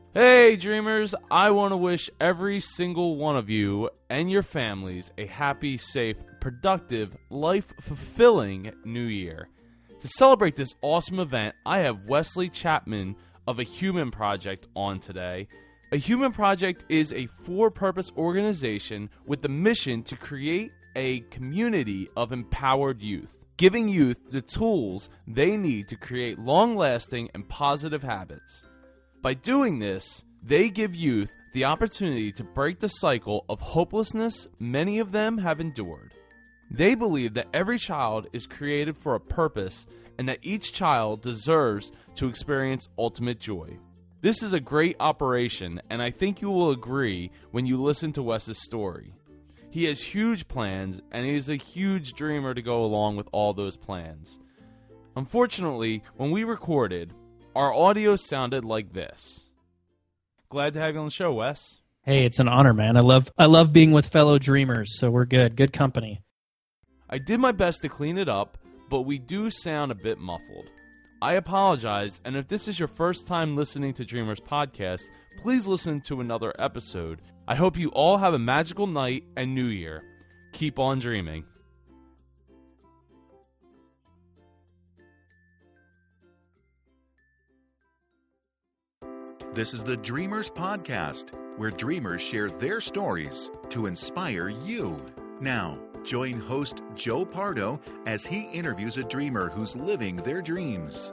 Hey dreamers, I want to wish every single one of you and your families a happy, safe, productive, life-fulfilling new year. To celebrate this awesome event, I have Wesley Chapman of A Human Project on today. A Human Project is a for-purpose organization with the mission to create a community of empowered youth, giving youth the tools they need to create long-lasting and positive habits. By doing this, they give youth the opportunity to break the cycle of hopelessness many of them have endured. They believe that every child is created for a purpose and that each child deserves to experience ultimate joy. This is a great operation, and I think you will agree when you listen to Wes's story. He has huge plans, and he is a huge dreamer to go along with all those plans. Unfortunately, when we recorded, our audio sounded like this. Glad to have you on the show, Wes. Hey, it's an honor, man. I love being with fellow dreamers, so we're good. Good company. I did my best to clean it up, but we do sound a bit muffled. I apologize, and if this is your first time listening to Dreamers Podcast, please listen to another episode. I hope you all have a magical night and New Year. Keep on dreaming. This is the Dreamers Podcast, where dreamers share their stories to inspire you. Now, join host Joe Pardo as he interviews a dreamer who's living their dreams.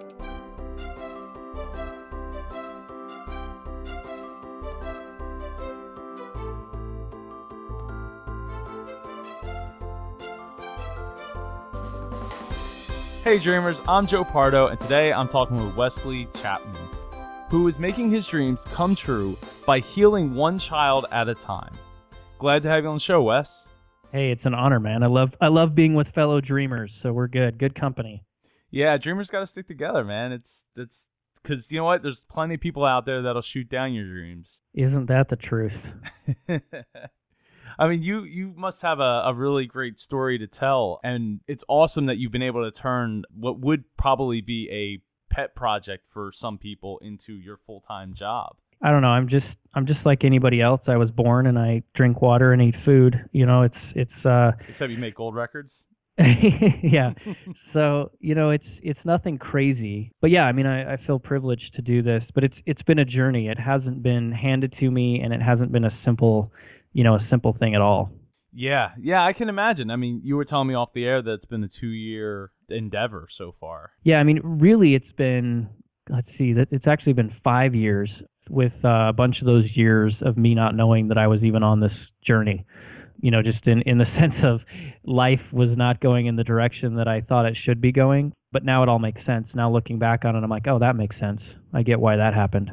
Hey dreamers, I'm Joe Pardo, and today I'm talking with Wesley Chapman, who is making his dreams come true by healing one child at a time. Glad to have you on the show, Wes. Hey, it's an honor, man. I love being with fellow dreamers, so we're good. Good company. Yeah, dreamers got to stick together, man. It's because you know what? There's plenty of people out there that'll shoot down your dreams. Isn't that the truth? I mean, you must have a really great story to tell, and it's awesome that you've been able to turn what would probably be a pet project for some people into your full-time job. I don't know. I'm just like anybody else. I was born and I drink water and eat food. You know, it's Except you make gold records. Yeah. So, you know, it's nothing crazy. But yeah, I mean, I feel privileged to do this, but it's been a journey. It hasn't been handed to me, and it hasn't been a simple thing at all. Yeah, I can imagine. I mean, you were telling me off the air that it's been a 2-year endeavor so far. Yeah, I mean, really, it's been, it's actually been 5 years, with a bunch of those years of me not knowing that I was even on this journey. You know, just in the sense of life was not going in the direction that I thought it should be going. But now it all makes sense. Now looking back on it, I'm like, oh, that makes sense. I get why that happened.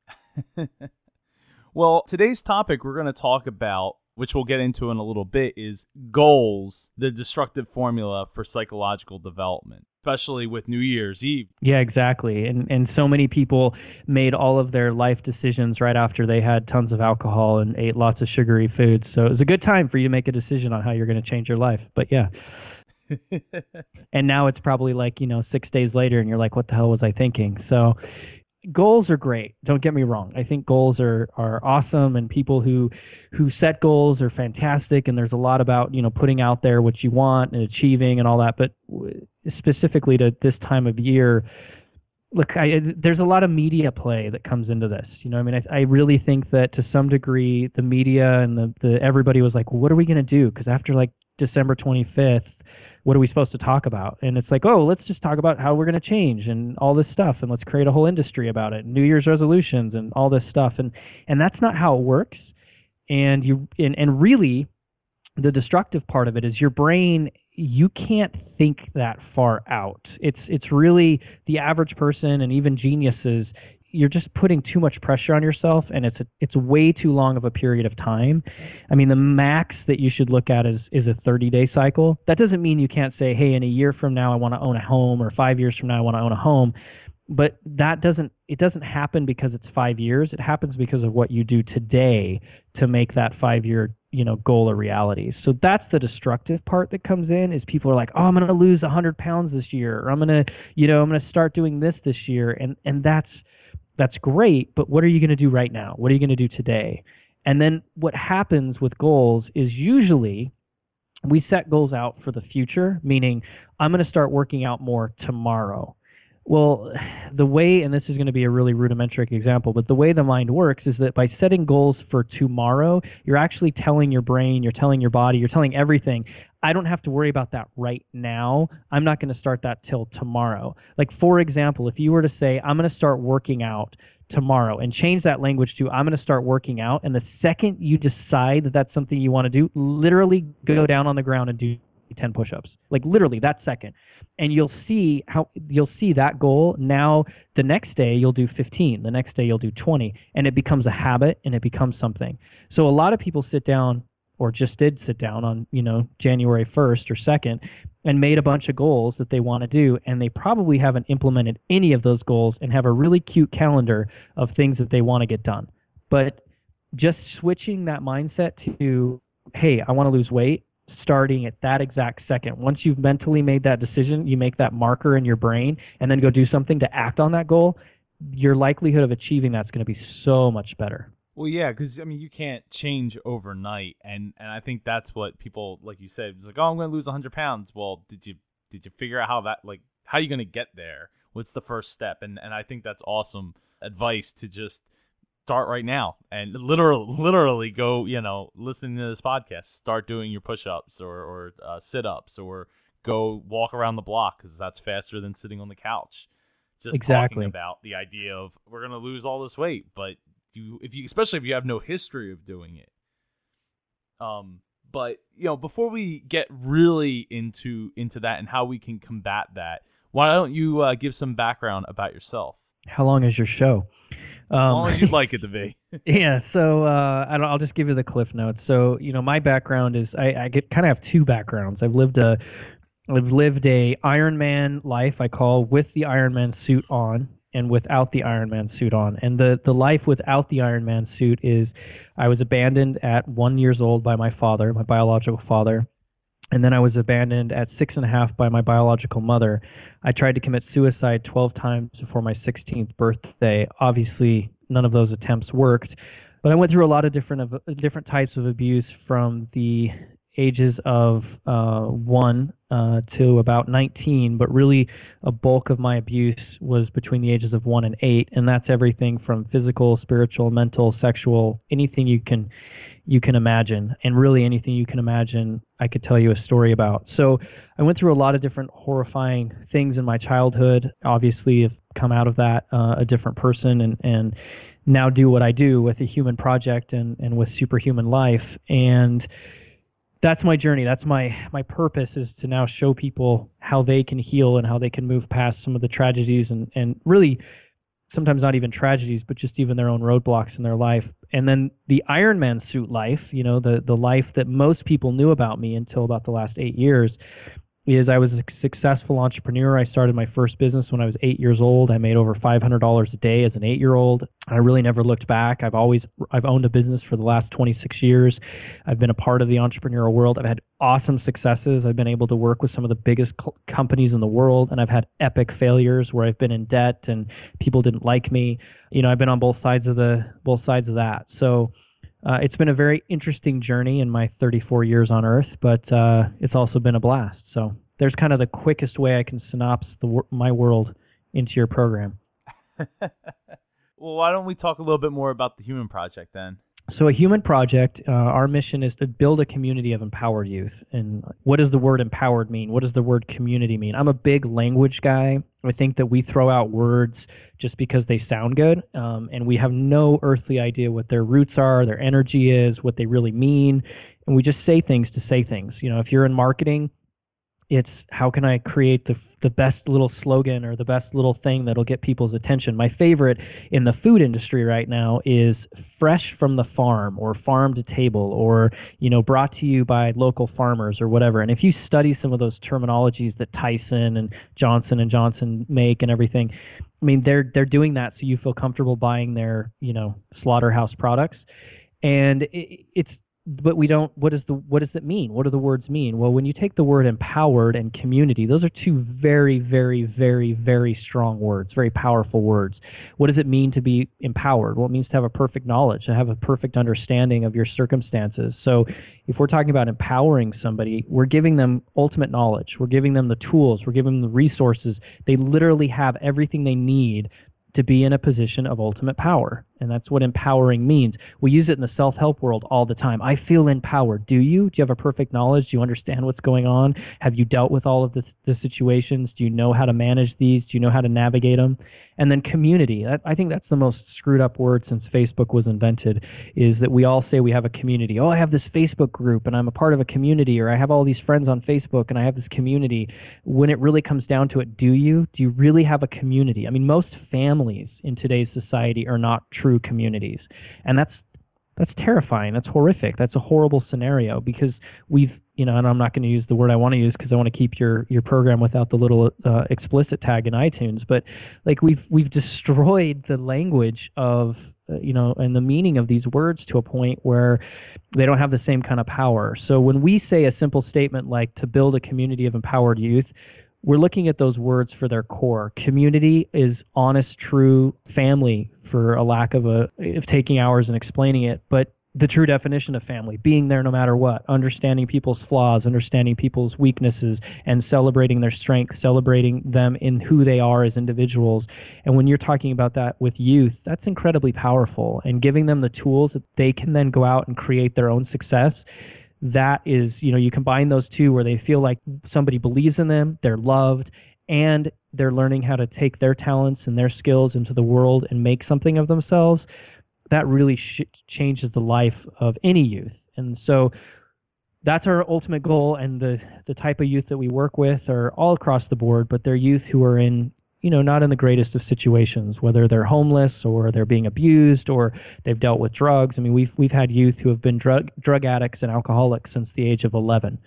Well, today's topic we're going to talk about, which we'll get into in a little bit, is goals, the destructive formula for psychological development, especially with New Year's Eve. Yeah, exactly. And so many people made all of their life decisions right after they had tons of alcohol and ate lots of sugary foods. So it was a good time for you to make a decision on how you're going to change your life. But yeah. And now it's probably 6 days later and you're like, what the hell was I thinking? So goals are great. Don't get me wrong. I think goals are awesome, and people who set goals are fantastic, and there's a lot about, putting out there what you want and achieving and all that. But specifically to this time of year, look, there's a lot of media play that comes into this. I really think that to some degree the media and the everybody was like, well, what are we going to do? Because after December 25th, what are we supposed to talk about? And it's like, oh, let's just talk about how we're going to change and all this stuff, and let's create a whole industry about it, New Year's resolutions and all this stuff. And that's not how it works. And really, the destructive part of it is your brain, you can't think that far out. It's really the average person, and even geniuses, you're just putting too much pressure on yourself, and it's way too long of a period of time. I mean, the max that you should look at is a 30-day cycle. That doesn't mean you can't say, hey, in a year from now I want to own a home, or 5 years from now I want to own a home. But it doesn't happen because it's 5 years. It happens because of what you do today to make that 5-year goal a reality. So that's the destructive part that comes in, is people are like, oh, I'm going to lose 100 pounds this year, or I'm going to start doing this year, and That's great, but what are you going to do right now? What are you going to do today? And then what happens with goals is usually we set goals out for the future, meaning I'm going to start working out more tomorrow. Well, the way, and this is going to be a really rudimentary example, but the way the mind works is that by setting goals for tomorrow, you're actually telling your brain, you're telling your body, you're telling everything, I don't have to worry about that right now. I'm not going to start that till tomorrow. Like, for example, if you were to say, I'm going to start working out tomorrow, and change that language to, I'm going to start working out, and the second you decide that that's something you want to do, literally go down on the ground and do 10 push-ups. Like, literally that second. And you'll see that goal. Now, the next day you'll do 15. The next day you'll do 20. And it becomes a habit, and it becomes something. So a lot of people sit down, or just did sit down on, January 1st or 2nd, and made a bunch of goals that they want to do, and they probably haven't implemented any of those goals and have a really cute calendar of things that they want to get done. But just switching that mindset to, hey, I want to lose weight, starting at that exact second. Once you've mentally made that decision, you make that marker in your brain, and then go do something to act on that goal, your likelihood of achieving that's going to be so much better. Well, yeah, because, you can't change overnight, and I think that's what people, like you said, it's like, oh, I'm going to lose 100 pounds. Well, did you figure out how are you going to get there? What's the first step? And I think that's awesome advice to just start right now and literally go, listening to this podcast, start doing your push-ups or sit-ups, or go walk around the block, because that's faster than sitting on the couch. Just exactly. Talking about the idea of, we're going to lose all this weight, but especially if you have no history of doing it. But before we get really into that and how we can combat that, why don't you give some background about yourself? How long is your show? As long as you'd like it to be. Yeah, so I'll just give you the cliff notes. So my background is I kind of have two backgrounds. I've lived a Ironman life, I call, with the Ironman suit on, and without the Ironman suit on. And the life without the Ironman suit is, I was abandoned at 1 year old by my father, my biological father. And then I was abandoned at 6.5 by my biological mother. I tried to commit suicide 12 times before my 16th birthday. Obviously, none of those attempts worked. But I went through a lot of different types of abuse from the ages of 1 to about 19, but really a bulk of my abuse was between the ages of 1 and 8, and that's everything from physical, spiritual, mental, sexual, anything you can imagine, and really anything you can imagine I could tell you a story about. So I went through a lot of different horrifying things in my childhood. Obviously, I've come out of that a different person, and now do what I do with the Human Project and with Superhuman Life. And that's my journey. That's my purpose, is to now show people how they can heal and how they can move past some of the tragedies and really sometimes not even tragedies, but just even their own roadblocks in their life. And then the Ironman suit life, the life that most people knew about me until about the last 8 years, is I was a successful entrepreneur. I started my first business when I was 8 years old. I made over $500 a day as an 8-year-old. I really never looked back. I've owned a business for the last 26 years. I've been a part of the entrepreneurial world. I've had awesome successes. I've been able to work with some of the biggest companies in the world, and I've had epic failures where I've been in debt and people didn't like me. I've been on both sides of that. So it's been a very interesting journey in my 34 years on Earth, but it's also been a blast. So there's kind of the quickest way I can synopsis my world into your program. Well, why don't we talk a little bit more about the Human Project then? So a Human Project, our mission is to build a community of empowered youth. And what does the word empowered mean? What does the word community mean? I'm a big language guy. I think that we throw out words just because they sound good, and we have no earthly idea what their roots are, their energy is, what they really mean, and we just say things to say things. If you're in marketing, it's how can I create the best little slogan or the best little thing that'll get people's attention. My favorite in the food industry right now is fresh from the farm, or farm to table, or brought to you by local farmers, or whatever. And if you study some of those terminologies that Tyson and Johnson make and everything, I mean, they're doing that so you feel comfortable buying their slaughterhouse products. And it's but we don't. What does it mean? What do the words mean? Well, when you take the word empowered and community, those are two very, very, very, very strong words, very powerful words. What does it mean to be empowered? Well, it means to have a perfect knowledge, to have a perfect understanding of your circumstances. So if we're talking about empowering somebody, we're giving them ultimate knowledge. We're giving them the tools. We're giving them the resources. They literally have everything they need to be in a position of ultimate power. And that's what empowering means. We use it in the self-help world all the time. I feel empowered. Do you? Do you have a perfect knowledge? Do you understand what's going on? Have you dealt with all of the situations? Do you know how to manage these? Do you know how to navigate them? And then community. I think that's the most screwed up word since Facebook was invented, is that we all say we have a community. Oh, I have this Facebook group and I'm a part of a community, or I have all these friends on Facebook and I have this community. When it really comes down to it, do you? Do you really have a community? I mean, most families in today's society are not true communities. And that's terrifying. That's horrific. That's a horrible scenario, because we've, and I'm not going to use the word I want to use because I want to keep your program without the little explicit tag in iTunes. But like we've destroyed the language of, and the meaning of these words to a point where they don't have the same kind of power. So when we say a simple statement like to build a community of empowered youth, we're looking at those words for their core. Community is honest, true family, for a lack of taking hours and explaining it, but the true definition of family, being there no matter what, understanding people's flaws, understanding people's weaknesses, and celebrating their strengths, celebrating them in who they are as individuals. And when you're talking about that with youth, that's incredibly powerful, and giving them the tools that they can then go out and create their own success. That is, you combine those two where they feel like somebody believes in them, they're loved, and they're learning how to take their talents and their skills into the world and make something of themselves. That really changes the life of any youth. And so that's our ultimate goal, and the type of youth that we work with are all across the board, but they're youth who are in, not in the greatest of situations, whether they're homeless or they're being abused or they've dealt with drugs. I mean, we've had youth who have been drug addicts and alcoholics since the age of 11.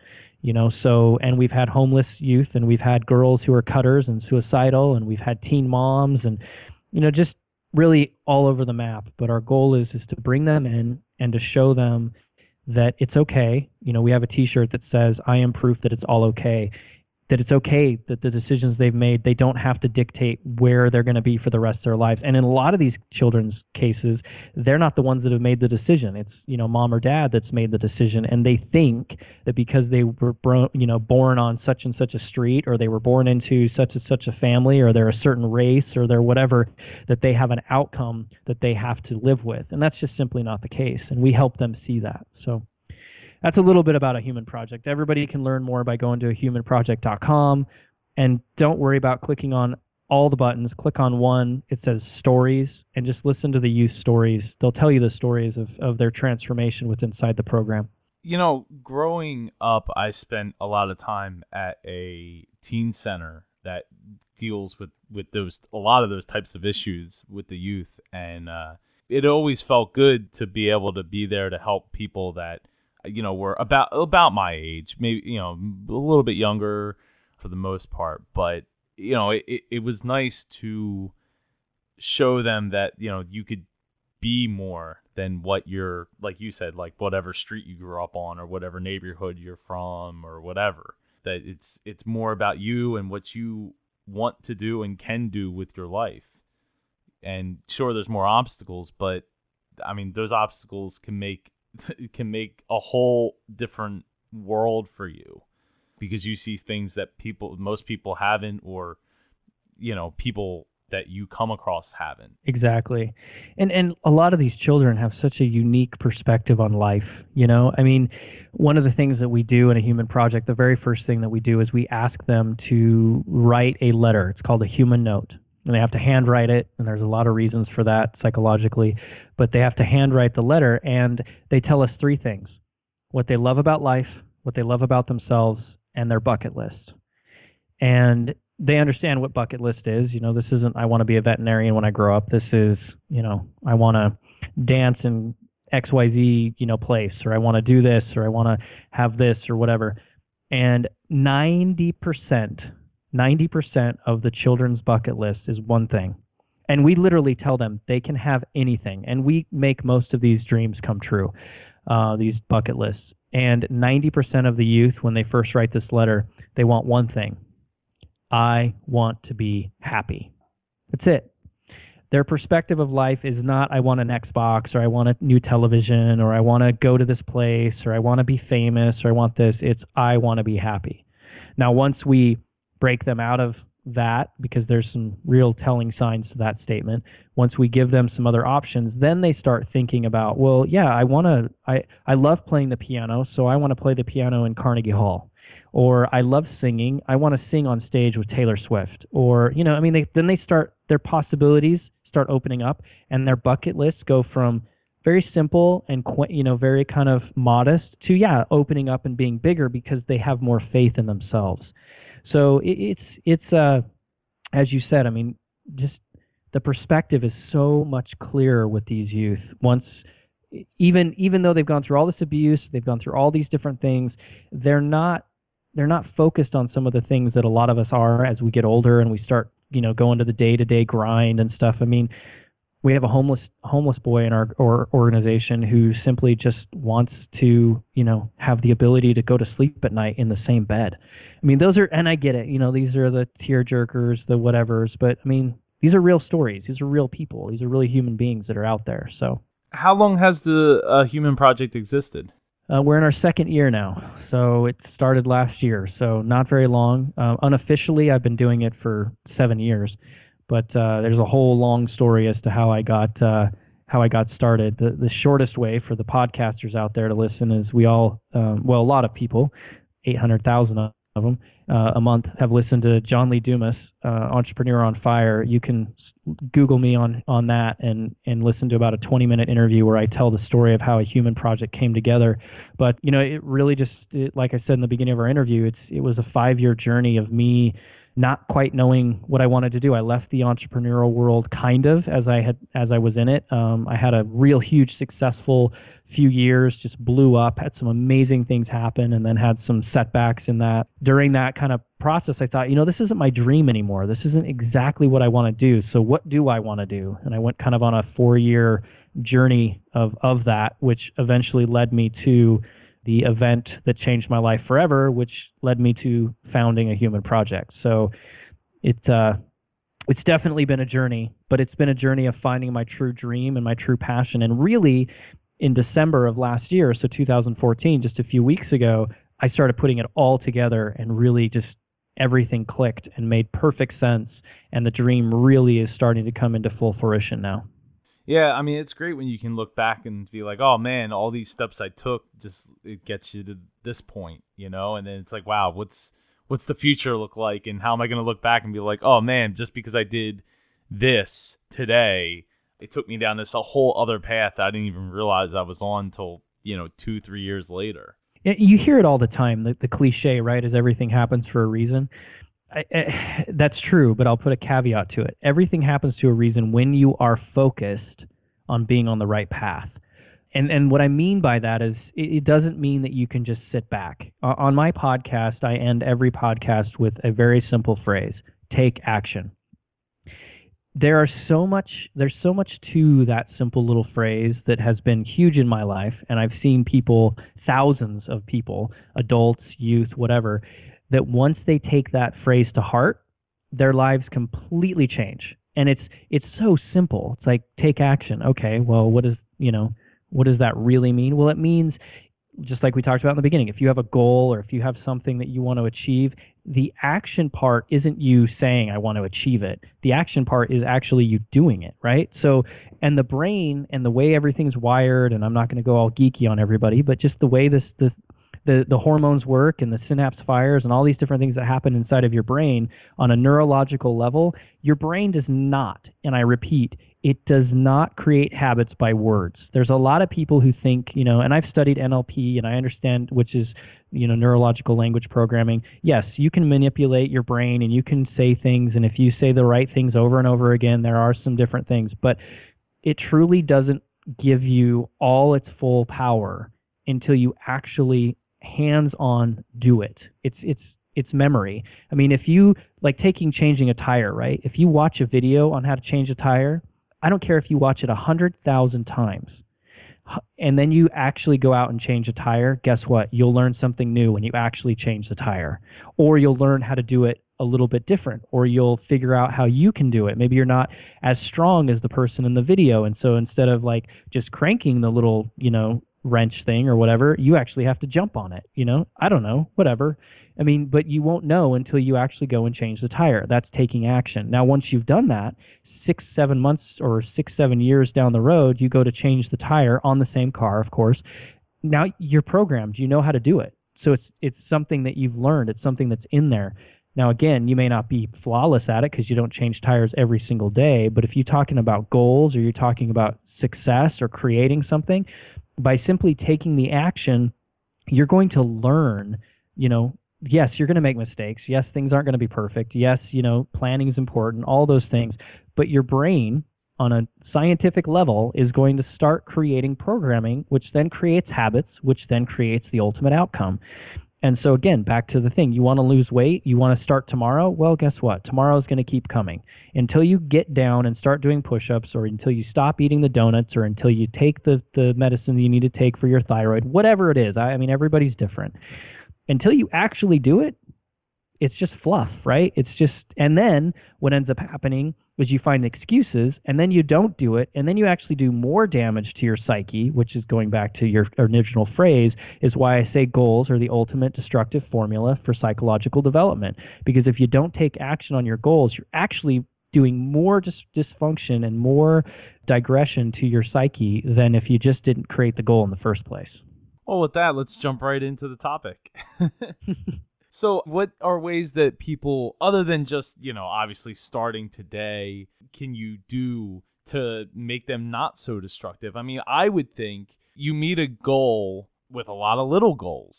And we've had homeless youth, and we've had girls who are cutters and suicidal, and we've had teen moms, and, just really all over the map. But our goal is to bring them in and to show them that it's okay. We have a T-shirt that says, I am proof that it's all okay. That it's okay that the decisions they've made, they don't have to dictate where they're going to be for the rest of their lives. And in a lot of these children's cases, they're not the ones that have made the decision. It's, mom or dad that's made the decision, and they think that because they were born on such and such a street, or they were born into such and such a family, or they're a certain race, or they're whatever, that they have an outcome that they have to live with. And that's just simply not the case. And we help them see that. So that's a little bit about A Human Project. Everybody can learn more by going to ahumanproject.com, and don't worry about clicking on all the buttons. Click on one. It says stories, and just listen to the youth stories. They'll tell you the stories of their transformation within inside the program. Growing up, I spent a lot of time at a teen center that deals with a lot of those types of issues with the youth, and it always felt good to be able to be there to help people that were about my age, maybe, a little bit younger for the most part. But, it was nice to show them that, you could be more than what you're, like you said, like whatever street you grew up on or whatever neighborhood you're from or whatever. That it's more about you and what you want to do and can do with your life. And sure, there's more obstacles, but I mean, those obstacles can make a whole different world for you, because you see things that most people haven't, or people that you come across haven't. Exactly. And a lot of these children have such a unique perspective on life. I mean, one of the things that we do in A Human Project, the very first thing that we do is we ask them to write a letter. It's called a human note. And they have to handwrite it, and there's a lot of reasons for that psychologically, but they have to handwrite the letter, and they tell us three things: what they love about life, what they love about themselves, and their bucket list. And they understand what bucket list is. This isn't, I want to be a veterinarian when I grow up. This is, I want to dance in XYZ, place, or I want to do this, or I want to have this, or whatever. And 90% of the children's bucket list is one thing. And we literally tell them they can have anything. And we make most of these dreams come true. these bucket lists. And 90% of the youth, when they first write this letter, they want one thing. I want to be happy. That's it. Their perspective of life is not, I want an Xbox, or I want a new television, or I want to go to this place, or I want to be famous, or I want this. It's, I want to be happy. Now, once we break them out of that, because there's some real telling signs to that statement, once we give them some other options, then they start thinking about, well, yeah, I love playing the piano, so I want to play the piano in Carnegie Hall. Or I love singing, I want to sing on stage with Taylor Swift. Or, then they start, their possibilities start opening up, and their bucket lists go from very simple and very kind of modest to opening up and being bigger because they have more faith in themselves. So it's as you said, just the perspective is so much clearer with these youth. Once, even though they've gone through all this abuse, they've gone through all these different things, they're not focused on some of the things that a lot of us are as we get older and we start going to the day-to-day grind and stuff. We have a homeless boy in our organization who simply just wants to, have the ability to go to sleep at night in the same bed. Those are, and I get it, these are the tear jerkers, the whatevers, but these are real stories. These are real people. These are really human beings that are out there. So, how long has the Human Project existed? We're in our second year now, so it started last year, so not very long. Unofficially, I've been doing it for 7 years, but there's a whole long story as to how I got started. The shortest way for the podcasters out there to listen is we all, a lot of people, 800,000 of them a month, have listened to John Lee Dumas, Entrepreneur on Fire. You can Google me on that and listen to about a 20-minute interview where I tell the story of how a human project came together. But, it really just, like I said in the beginning of our interview, it was a 5-year journey of me not quite knowing what I wanted to do. I left the entrepreneurial world kind of as I was in it. I had a real huge successful few years, just blew up, had some amazing things happen, and then had some setbacks in that. During that kind of process, I thought, this isn't my dream anymore. This isn't exactly what I want to do. So what do I want to do? And I went kind of on a 4-year journey of that, which eventually led me to the event that changed my life forever, which led me to founding a human project. So it's definitely been a journey, but it's been a journey of finding my true dream and my true passion. And really, in December of last year, so 2014, just a few weeks ago, I started putting it all together, and really just everything clicked and made perfect sense, and the dream really is starting to come into full fruition now. Yeah, it's great when you can look back and be like, oh man, all these steps I took, just it gets you to this point, and then it's like, wow, what's the future look like, and how am I going to look back and be like, oh man, just because I did this today, it took me down this a whole other path I didn't even realize I was on until 2-3 years later. You hear it all the time, the cliche, right, is everything happens for a reason. That's true, but I'll put a caveat to it. Everything happens to a reason when you are focused on being on the right path. And what I mean by that is it doesn't mean that you can just sit back. On my podcast, I end every podcast with a very simple phrase: take action. There's so much to that simple little phrase that has been huge in my life, and I've seen people, thousands of people, adults, youth, whatever, that once they take that phrase to heart, their lives completely change. And it's so simple. It's like, take action. Okay, well, what does that really mean? Well, it means, just like we talked about in the beginning, if you have a goal or if you have something that you want to achieve, the action part isn't you saying, I want to achieve it. The action part is actually you doing it, right? So, and the brain and the way everything's wired, and I'm not going to go all geeky on everybody, but just the way the hormones work and the synapse fires and all these different things that happen inside of your brain on a neurological level, your brain does not, and I repeat, it does not create habits by words. There's a lot of people who think, and I've studied NLP and I understand, which is, neurological language programming. Yes, you can manipulate your brain and you can say things, and if you say the right things over and over again, there are some different things, but it truly doesn't give you all its full power until you actually hands-on do it. It's memory. If you, like changing a tire, right? If you watch a video on how to change a tire, I don't care if you watch it 100,000 times. and then you actually go out and change a tire, guess what? You'll learn something new when you actually change the tire. Or you'll learn how to do it a little bit different, or you'll figure out how you can do it. Maybe you're not as strong as the person in the video, and so instead of like just cranking the little, wrench thing or whatever, you actually have to jump on it, I don't know, whatever. I mean, but you won't know until you actually go and change the tire. That's taking action. Now, once you've done that, 6-7 months or 6-7 years down the road, you go to change the tire on the same car, of course. Now you're programmed. You know how to do it. So it's something that you've learned. It's something that's in there. Now, again, you may not be flawless at it because you don't change tires every single day, but if you're talking about goals or you're talking about success or creating something, by simply taking the action, you're going to learn, yes, you're going to make mistakes. Yes, things aren't going to be perfect. Yes, planning is important, all those things. But your brain, on a scientific level, is going to start creating programming, which then creates habits, which then creates the ultimate outcome. And so again, back to the thing, you want to lose weight, you want to start tomorrow, well, guess what? Tomorrow is going to keep coming. Until you get down and start doing push-ups, or until you stop eating the donuts, or until you take the medicine that you need to take for your thyroid, whatever it is. I mean, everybody's different. Until you actually do it, it's just fluff, right? It's just, and then what ends up happening is you find excuses, and then you don't do it, and then you actually do more damage to your psyche, which is going back to your original phrase, is why I say goals are the ultimate destructive formula for psychological development. Because if you don't take action on your goals, you're actually doing more dysfunction and more digression to your psyche than if you just didn't create the goal in the first place. Well, with that, let's jump right into the topic. So what are ways that people, other than just, obviously starting today, can you do to make them not so destructive? I mean, I would think you meet a goal with a lot of little goals,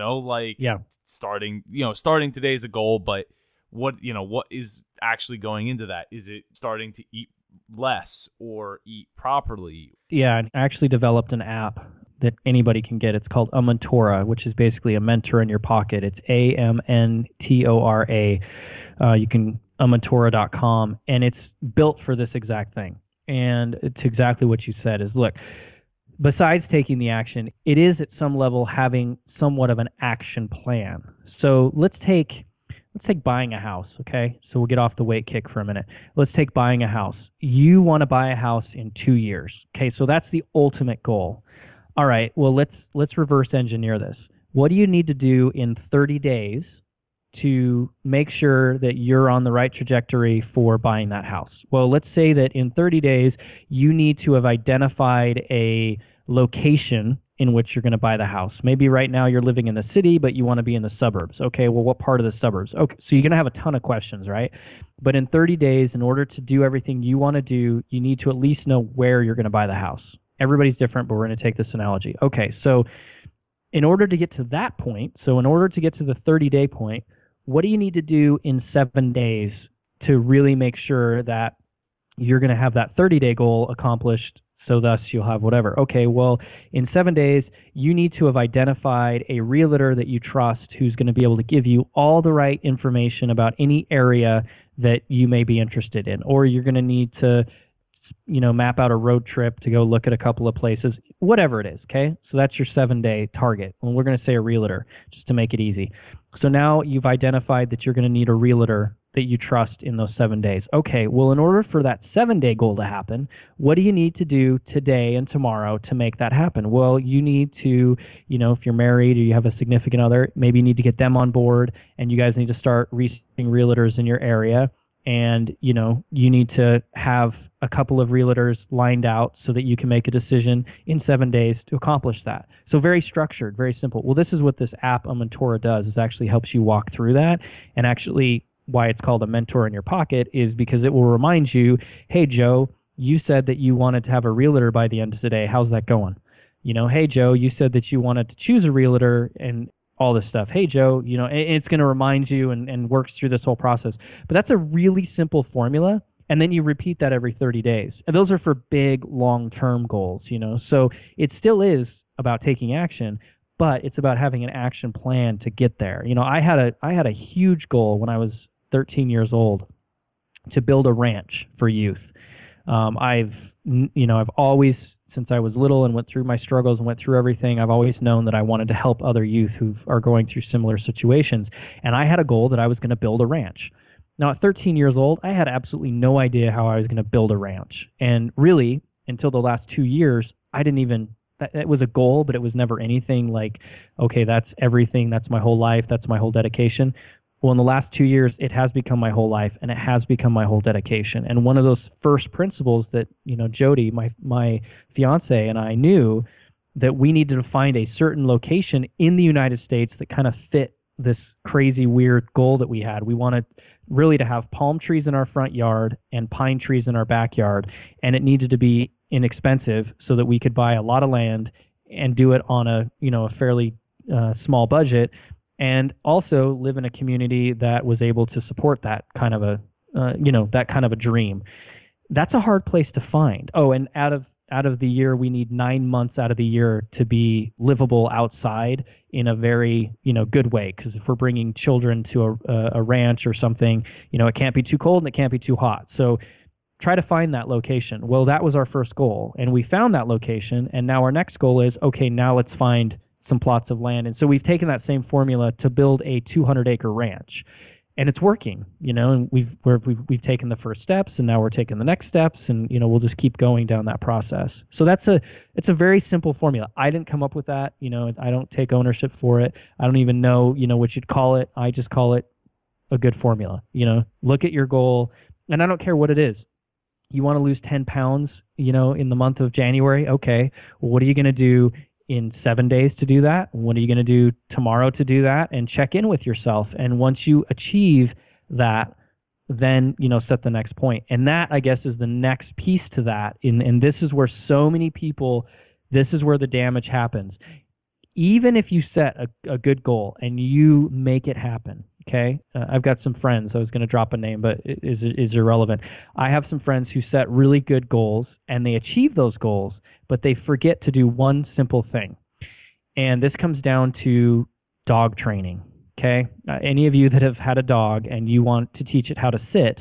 starting today is a goal, but what is actually going into that? Is it starting to eat less or eat properly? Yeah, I actually developed an app that anybody can get. It's called Amantora, which is basically a mentor in your pocket. It's AMNTORA. You can Amantora.com, and it's built for this exact thing. And it's exactly what you said is, look, besides taking the action, it is at some level having somewhat of an action plan. So let's take buying a house, okay? So we'll get off the weight kick for a minute. Let's take buying a house. You want to buy a house in 2 years, okay? So that's the ultimate goal. All right, well, let's reverse engineer this. What do you need to do in 30 days to make sure that you're on the right trajectory for buying that house? Well, let's say that in 30 days, you need to have identified a location in which you're going to buy the house. Maybe right now you're living in the city, but you want to be in the suburbs. Okay, well, what part of the suburbs? Okay, so you're going to have a ton of questions, right? But in 30 days, in order to do everything you want to do, you need to at least know where you're going to buy the house. Everybody's different, but we're going to take this analogy. Okay, so in order to get to that point, so in order to get to the 30-day point, what do you need to do in 7 days to really make sure that you're going to have that 30-day goal accomplished, so thus you'll have whatever? Okay, well, in 7 days, you need to have identified a realtor that you trust who's going to be able to give you all the right information about any area that you may be interested in, or you're going to need to map out a road trip to go look at a couple of places, whatever it is, okay? So that's your 7-day target. And we're going to say a realtor, just to make it easy. So now you've identified that you're going to need a realtor that you trust in those 7 days. Okay, well, in order for that 7-day goal to happen, what do you need to do today and tomorrow to make that happen? Well, you need to, if you're married or you have a significant other, maybe you need to get them on board, and you guys need to start researching realtors in your area. And, you need to have a couple of realtors lined out so that you can make a decision in 7 days to accomplish that. So very structured, very simple. Well, this is what this app, Amantora, does, is actually helps you walk through that. And actually, why it's called a mentor in your pocket is because it will remind you, hey, Joe, you said that you wanted to have a realtor by the end of today. How's that going? Hey, Joe, you said that you wanted to choose a realtor and all this stuff. Hey, Joe, it's going to remind you and works through this whole process. But that's a really simple formula, and then you repeat that every 30 days. And those are for big, long-term goals, So it still is about taking action, but it's about having an action plan to get there. I had a huge goal when I was 13 years old to build a ranch for youth. I've always, since I was little and went through my struggles and went through everything. I've always known that I wanted to help other youth who are going through similar situations. And I had a goal that I was going to build a ranch. Now, at 13 years old, I had absolutely no idea how I was going to build a ranch. And really, until the last 2 years, I didn't even, it was a goal, but it was never anything like, okay, that's everything, that's my whole life, that's my whole dedication. Well, in the last 2 years, it has become my whole life, and it has become my whole dedication. And one of those first principles that, Jody, my fiance, and I knew that we needed to find a certain location in the United States that kind of fit this crazy, weird goal that we had. We wanted really to have palm trees in our front yard and pine trees in our backyard, and it needed to be inexpensive so that we could buy a lot of land and do it on a fairly small budget, and also live in a community that was able to support that kind of a dream. That's a hard place to find. Oh, and out of the year, we need 9 months out of the year to be livable outside in a very, good way. Because if we're bringing children to a ranch or something, it can't be too cold and it can't be too hot. So try to find that location. Well, that was our first goal, and we found that location. And now our next goal is, okay, now let's find some plots of land. And so we've taken that same formula to build a 200-acre ranch. And it's working, and we've taken the first steps, and now we're taking the next steps, and we'll just keep going down that process. So it's a very simple formula. I didn't come up with that, I don't take ownership for it. I don't even know, what you'd call it. I just call it a good formula. Look at your goal, and I don't care what it is. You want to lose 10 pounds, in the month of January? Okay, well, what are you going to do in 7 days to do that? What are you going to do tomorrow to do that? And check in with yourself. And once you achieve that, then, set the next point. And that, I guess, is the next piece to that. And this is where so many people, this is where the damage happens. Even if you set a good goal and you make it happen, okay? I've got some friends. I was going to drop a name, but it is irrelevant. I have some friends who set really good goals, and they achieve those goals, but they forget to do one simple thing. And this comes down to dog training, okay? Any of you that have had a dog and you want to teach it how to sit,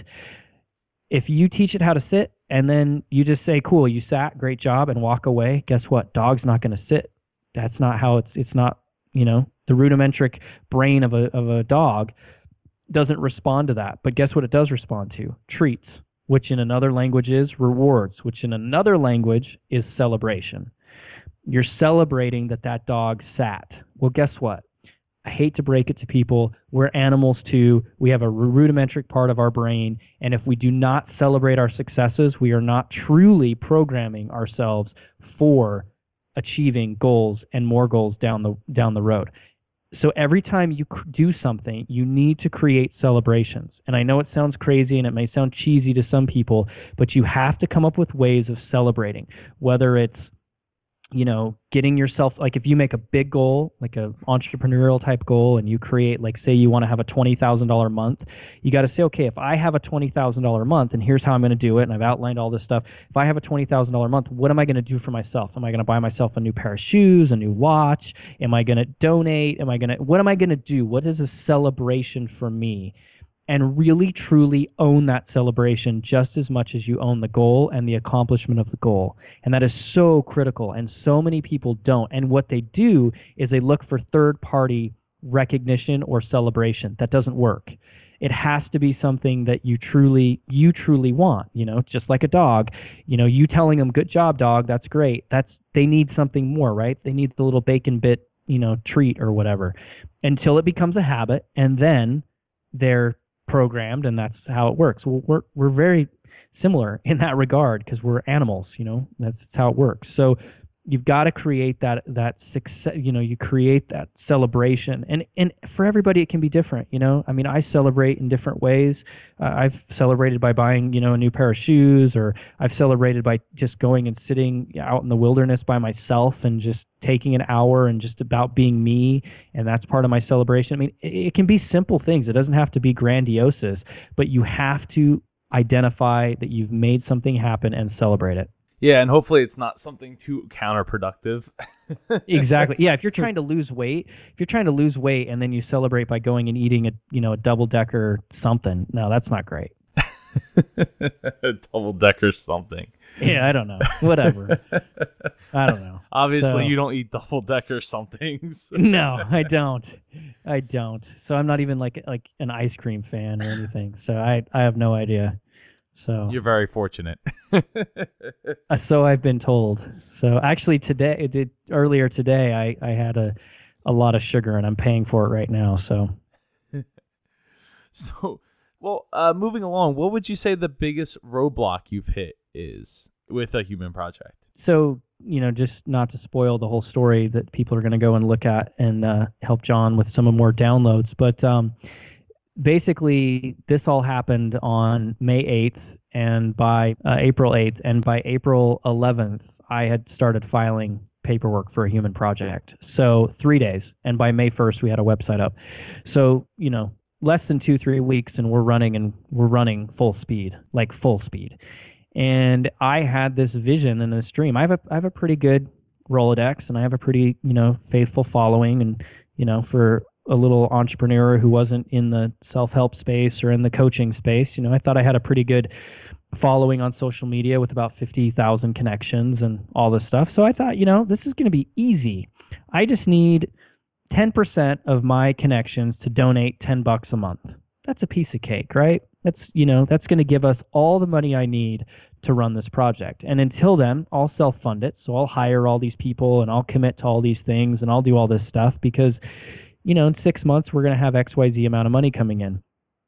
if you teach it how to sit and then you just say, cool, you sat, great job, and walk away, guess what? Dog's not going to sit. That's not how it's not, the rudimentary brain of a dog doesn't respond to that. But guess what it does respond to? Treats, which in another language is rewards, which in another language is celebration. You're celebrating that dog sat. Well, guess what? I hate to break it to people. We're animals too. We have a rudimentary part of our brain, and if we do not celebrate our successes, we are not truly programming ourselves for achieving goals and more goals down the road. So every time you do something, you need to create celebrations. And I know it sounds crazy and it may sound cheesy to some people, but you have to come up with ways of celebrating, whether it's, getting yourself, like if you make a big goal, like an entrepreneurial type goal, and you create, like say you want to have a $20,000 month, you got to say, okay, if I have a $20,000 month, and here's how I'm going to do it, and I've outlined all this stuff. If I have a $20,000 month, what am I going to do for myself? Am I going to buy myself a new pair of shoes, a new watch? Am I going to donate? What am I going to do? What is a celebration for me? And really, truly own that celebration just as much as you own the goal and the accomplishment of the goal. And that is so critical, and so many people don't. And what they do is they look for third-party recognition or celebration. That doesn't work. It has to be something that you truly want, just like a dog. You telling them, good job, dog, that's great. They need something more, right? They need the little bacon bit, treat or whatever, until it becomes a habit, and then they're programmed, and that's how it works. Well, we're very similar in that regard because we're animals, that's how it works. So you've got to create that success, you create that celebration, and for everybody it can be different, I celebrate in different ways. I've celebrated by buying, a new pair of shoes, or I've celebrated by just going and sitting out in the wilderness by myself and just taking an hour and just about being me, and that's part of my celebration. It can be simple things. It doesn't have to be grandiose, but you have to identify that you've made something happen and celebrate it. Yeah, and hopefully it's not something too counterproductive. Exactly. Yeah, if you're trying to lose weight, and then you celebrate by going and eating a double-decker something, no, that's not great. Double decker something. Yeah, I don't know. Whatever. I don't know. Obviously, So- you don't eat double decker somethings. No, I don't. I don't. So I'm not even like an ice cream fan or anything. So I have no idea. So You're very fortunate. so I've been told. So actually earlier today I had a lot of sugar and I'm paying for it right now. So So, well, moving along, what would you say the biggest roadblock you've hit is with a human project? So, just not to spoil the whole story that people are going to go and look at and help John with some more downloads. But basically, this all happened on May 8th and by April 8th. And by April 11th, I had started filing paperwork for a human project. So 3 days. And by May 1st, we had a website up. So, less than 2-3 weeks and we're running full speed. And I had this vision and this dream. I have a pretty good Rolodex and I have a pretty, faithful following. And, for a little entrepreneur who wasn't in the self-help space or in the coaching space, I thought I had a pretty good following on social media with about 50,000 connections and all this stuff. So I thought, this is going to be easy. I just need 10% of my connections to donate $10 a month. That's a piece of cake, right? That's going to give us all the money I need to run this project. And until then, I'll self-fund it. So I'll hire all these people and I'll commit to all these things and I'll do all this stuff because, in 6 months, we're going to have XYZ amount of money coming in.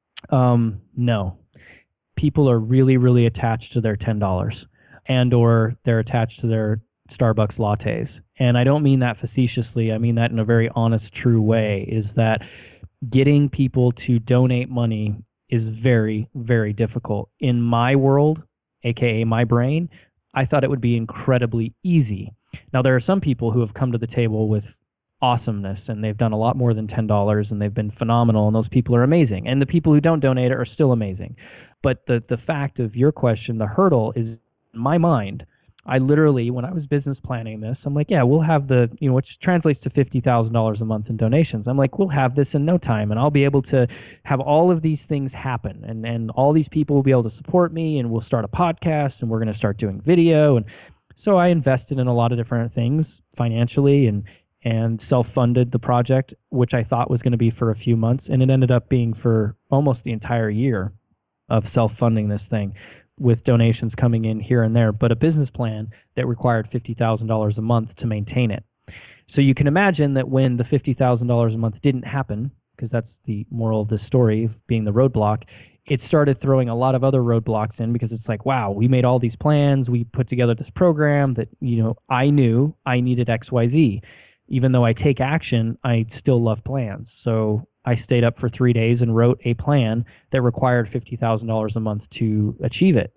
No. People are really, really attached to their $10 and or they're attached to their Starbucks lattes. And I don't mean that facetiously. I mean that in a very honest, true way, is that getting people to donate money is very, very difficult. In my world, aka my brain, I thought it would be incredibly easy. Now, there are some people who have come to the table with awesomeness and they've done a lot more than $10 and they've been phenomenal and those people are amazing. And the people who don't donate are still amazing. But the fact of your question, the hurdle is, in my mind, I literally, when I was business planning this, I'm like, yeah, we'll have which translates to $50,000 a month in donations. I'm like, we'll have this in no time, and I'll be able to have all of these things happen, and all these people will be able to support me, and we'll start a podcast, and we're going to start doing video. And so I invested in a lot of different things financially and self-funded the project, which I thought was going to be for a few months, and it ended up being for almost the entire year of self-funding this thing, with donations coming in here and there, but a business plan that required $50,000 a month to maintain it. So you can imagine that when the $50,000 a month didn't happen, because that's the moral of this story, being the roadblock, it started throwing a lot of other roadblocks in, because it's like, wow, we made all these plans, we put together this program that, I knew I needed XYZ. Even though I take action, I still love plans. So I stayed up for 3 days and wrote a plan that required $50,000 a month to achieve it.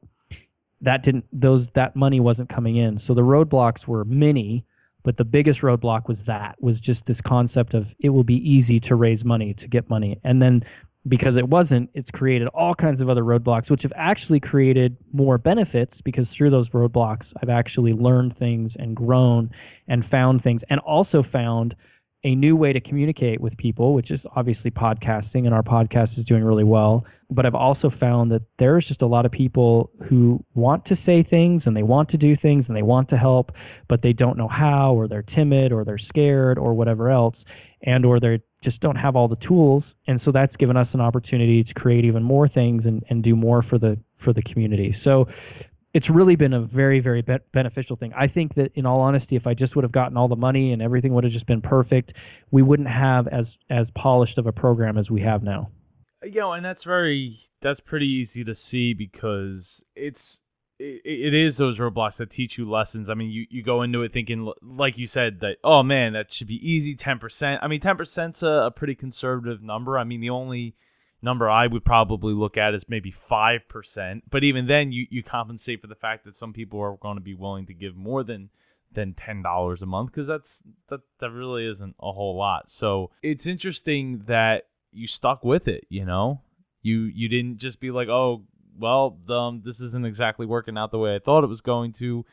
That money wasn't coming in. So the roadblocks were many, but the biggest roadblock was just this concept of it will be easy to raise money, to get money. And then because it wasn't, it's created all kinds of other roadblocks, which have actually created more benefits, because through those roadblocks, I've actually learned things and grown and found things, and also found a new way to communicate with people, which is obviously podcasting, and our podcast is doing really well. But I've also found that there's just a lot of people who want to say things and they want to do things and they want to help, but they don't know how, or they're timid, or they're scared, or whatever else, and or they just don't have all the tools. And so that's given us an opportunity to create even more things and do more for the community. So it's really been a very, very beneficial thing. I think that, in all honesty, if I just would have gotten all the money and everything would have just been perfect, we wouldn't have as polished of a program as we have now. And that's pretty easy to see, because it is those roadblocks that teach you lessons. I mean, you go into it thinking, like you said, that, oh man, that should be easy, 10%. I mean, 10%'s a pretty conservative number. I mean, the only number I would probably look at is maybe 5%. But even then, you compensate for the fact that some people are going to be willing to give more than $10 a month, because that really isn't a whole lot. So it's interesting that you stuck with it. You didn't just be like, oh, well, this isn't exactly working out the way I thought it was going to.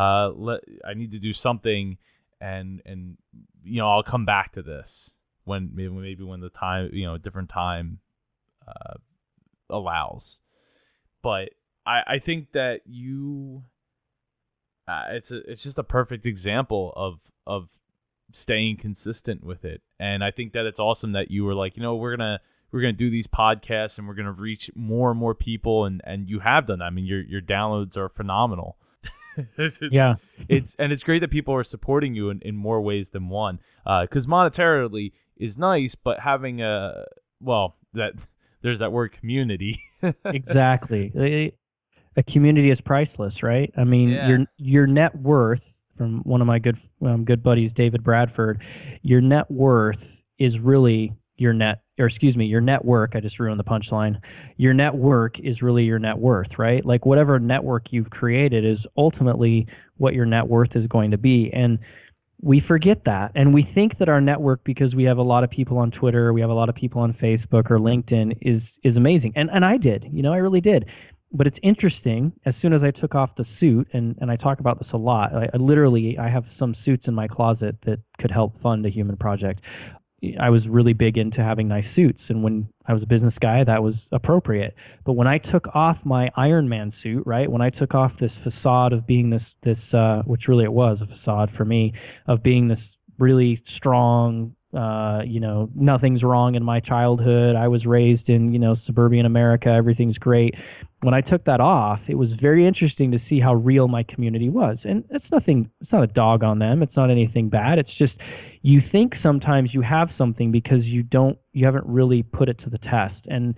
I need to do something, and I'll come back to this when maybe when the time, a different time allows. But I think that you, it's just a perfect example of staying consistent with it. And I think that it's awesome that you were like, we're gonna do these podcasts and we're gonna reach more and more people, and you have done that. I mean, your downloads are phenomenal. Yeah, it's great that people are supporting you in more ways than one. Because monetarily is nice, but having there's that word community. exactly. A community is priceless, right? I mean, your net worth, from one of my good buddies, David Bradford, your net worth is really your network. I just ruined the punchline. Your network is really your net worth, right? Like whatever network you've created is ultimately what your net worth is going to be. And we forget that. And we think that our network, because we have a lot of people on Twitter, we have a lot of people on Facebook or LinkedIn, is amazing. And I did, I really did. But it's interesting, as soon as I took off the suit, and I talk about this a lot, I have some suits in my closet that could help fund a human project. I was really big into having nice suits, and when I was a business guy, that was appropriate. But when I took off my Iron Man suit, right, when I took off this facade of being this which really it was a facade for me, of being this really strong, nothing's wrong in my childhood, I was raised in, suburban America, everything's great. When I took that off, it was very interesting to see how real my community was. And it's not a dog on them. It's not anything bad. It's just, you think sometimes you have something because you haven't really put it to the test. And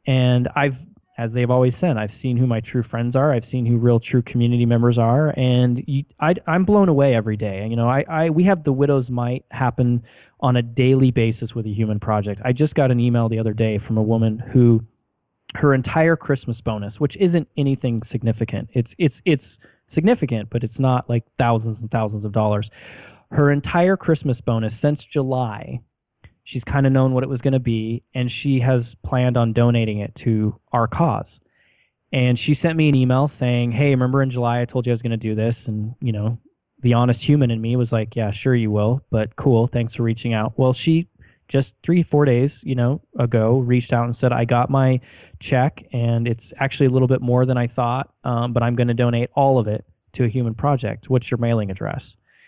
I've, as they've always said, I've seen who my true friends are. I've seen who real true community members are. And I'm blown away every day. We have the widow's mite happen on a daily basis with a human project. I just got an email the other day from a woman who, her entire Christmas bonus, which isn't anything significant. It's significant, but it's not like thousands and thousands of dollars. Her entire Christmas bonus since July, she's kind of known what it was going to be, and she has planned on donating it to our cause. And she sent me an email saying, hey, remember in July I told you I was going to do this? And, the honest human in me was like, yeah, sure you will, but cool, thanks for reaching out. Well, she just 3-4 days, ago, reached out and said, I got my check, and it's actually a little bit more than I thought, but I'm going to donate all of it to a human project. What's your mailing address?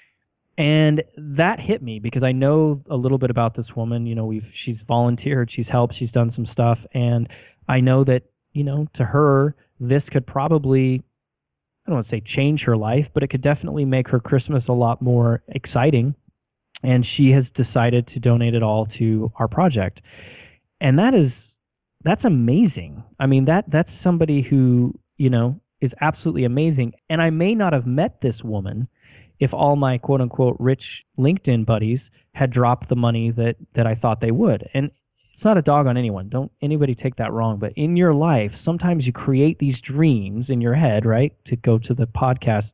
And that hit me because I know a little bit about this woman. She's volunteered, she's helped, she's done some stuff, and I know that, to her, this could probably, I don't want to say change her life, but it could definitely make her Christmas a lot more exciting. And she has decided to donate it all to our project. And that's amazing. I mean, that's somebody who, is absolutely amazing. And I may not have met this woman if all my quote unquote rich LinkedIn buddies had dropped the money that I thought they would. And it's not a dog on anyone. Don't anybody take that wrong. But in your life, sometimes you create these dreams in your head, right? To go to the podcast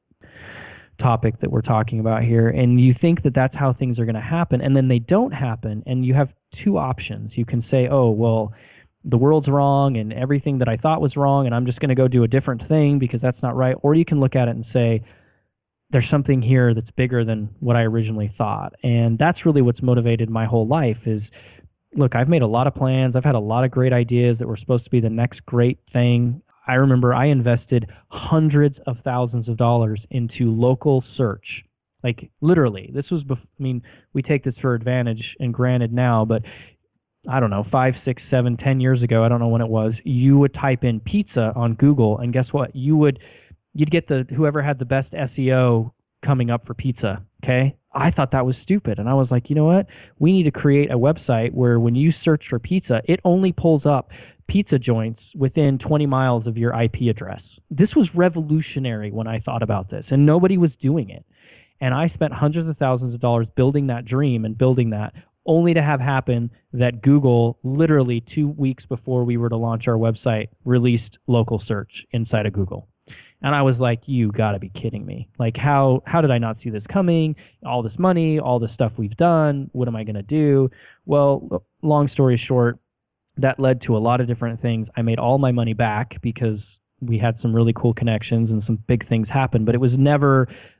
topic that we're talking about here, and you think that that's how things are going to happen, and then they don't happen, and you have two options. You can say, oh, well, the world's wrong and everything that I thought was wrong, and I'm just going to go do a different thing because that's not right. Or you can look at it and say, there's something here that's bigger than what I originally thought. And that's really what's motivated my whole life is, look, I've made a lot of plans. I've had a lot of great ideas that were supposed to be the next great thing. I remember I invested hundreds of thousands of dollars into local search. Like literally, this was, we take this for advantage and granted now, but I don't know, 5, 6, 7, 10 years ago, I don't know when it was, you would type in pizza on Google, and guess what? You'd get whoever had the best SEO coming up for pizza, okay? I thought that was stupid, and I was like, you know what? We need to create a website where when you search for pizza, it only pulls up pizza joints within 20 miles of your IP address. This was revolutionary when I thought about this, and nobody was doing it. And I spent hundreds of thousands of dollars building that dream and building that, only to have happen that Google, literally 2 weeks before we were to launch our website, released local search inside of Google. And I was like, you got to be kidding me. Like, how did I not see this coming? All this money, all this stuff we've done, what am I going to do? Well, long story short, that led to a lot of different things. I made all my money back because we had some really cool connections and some big things happened, but it was never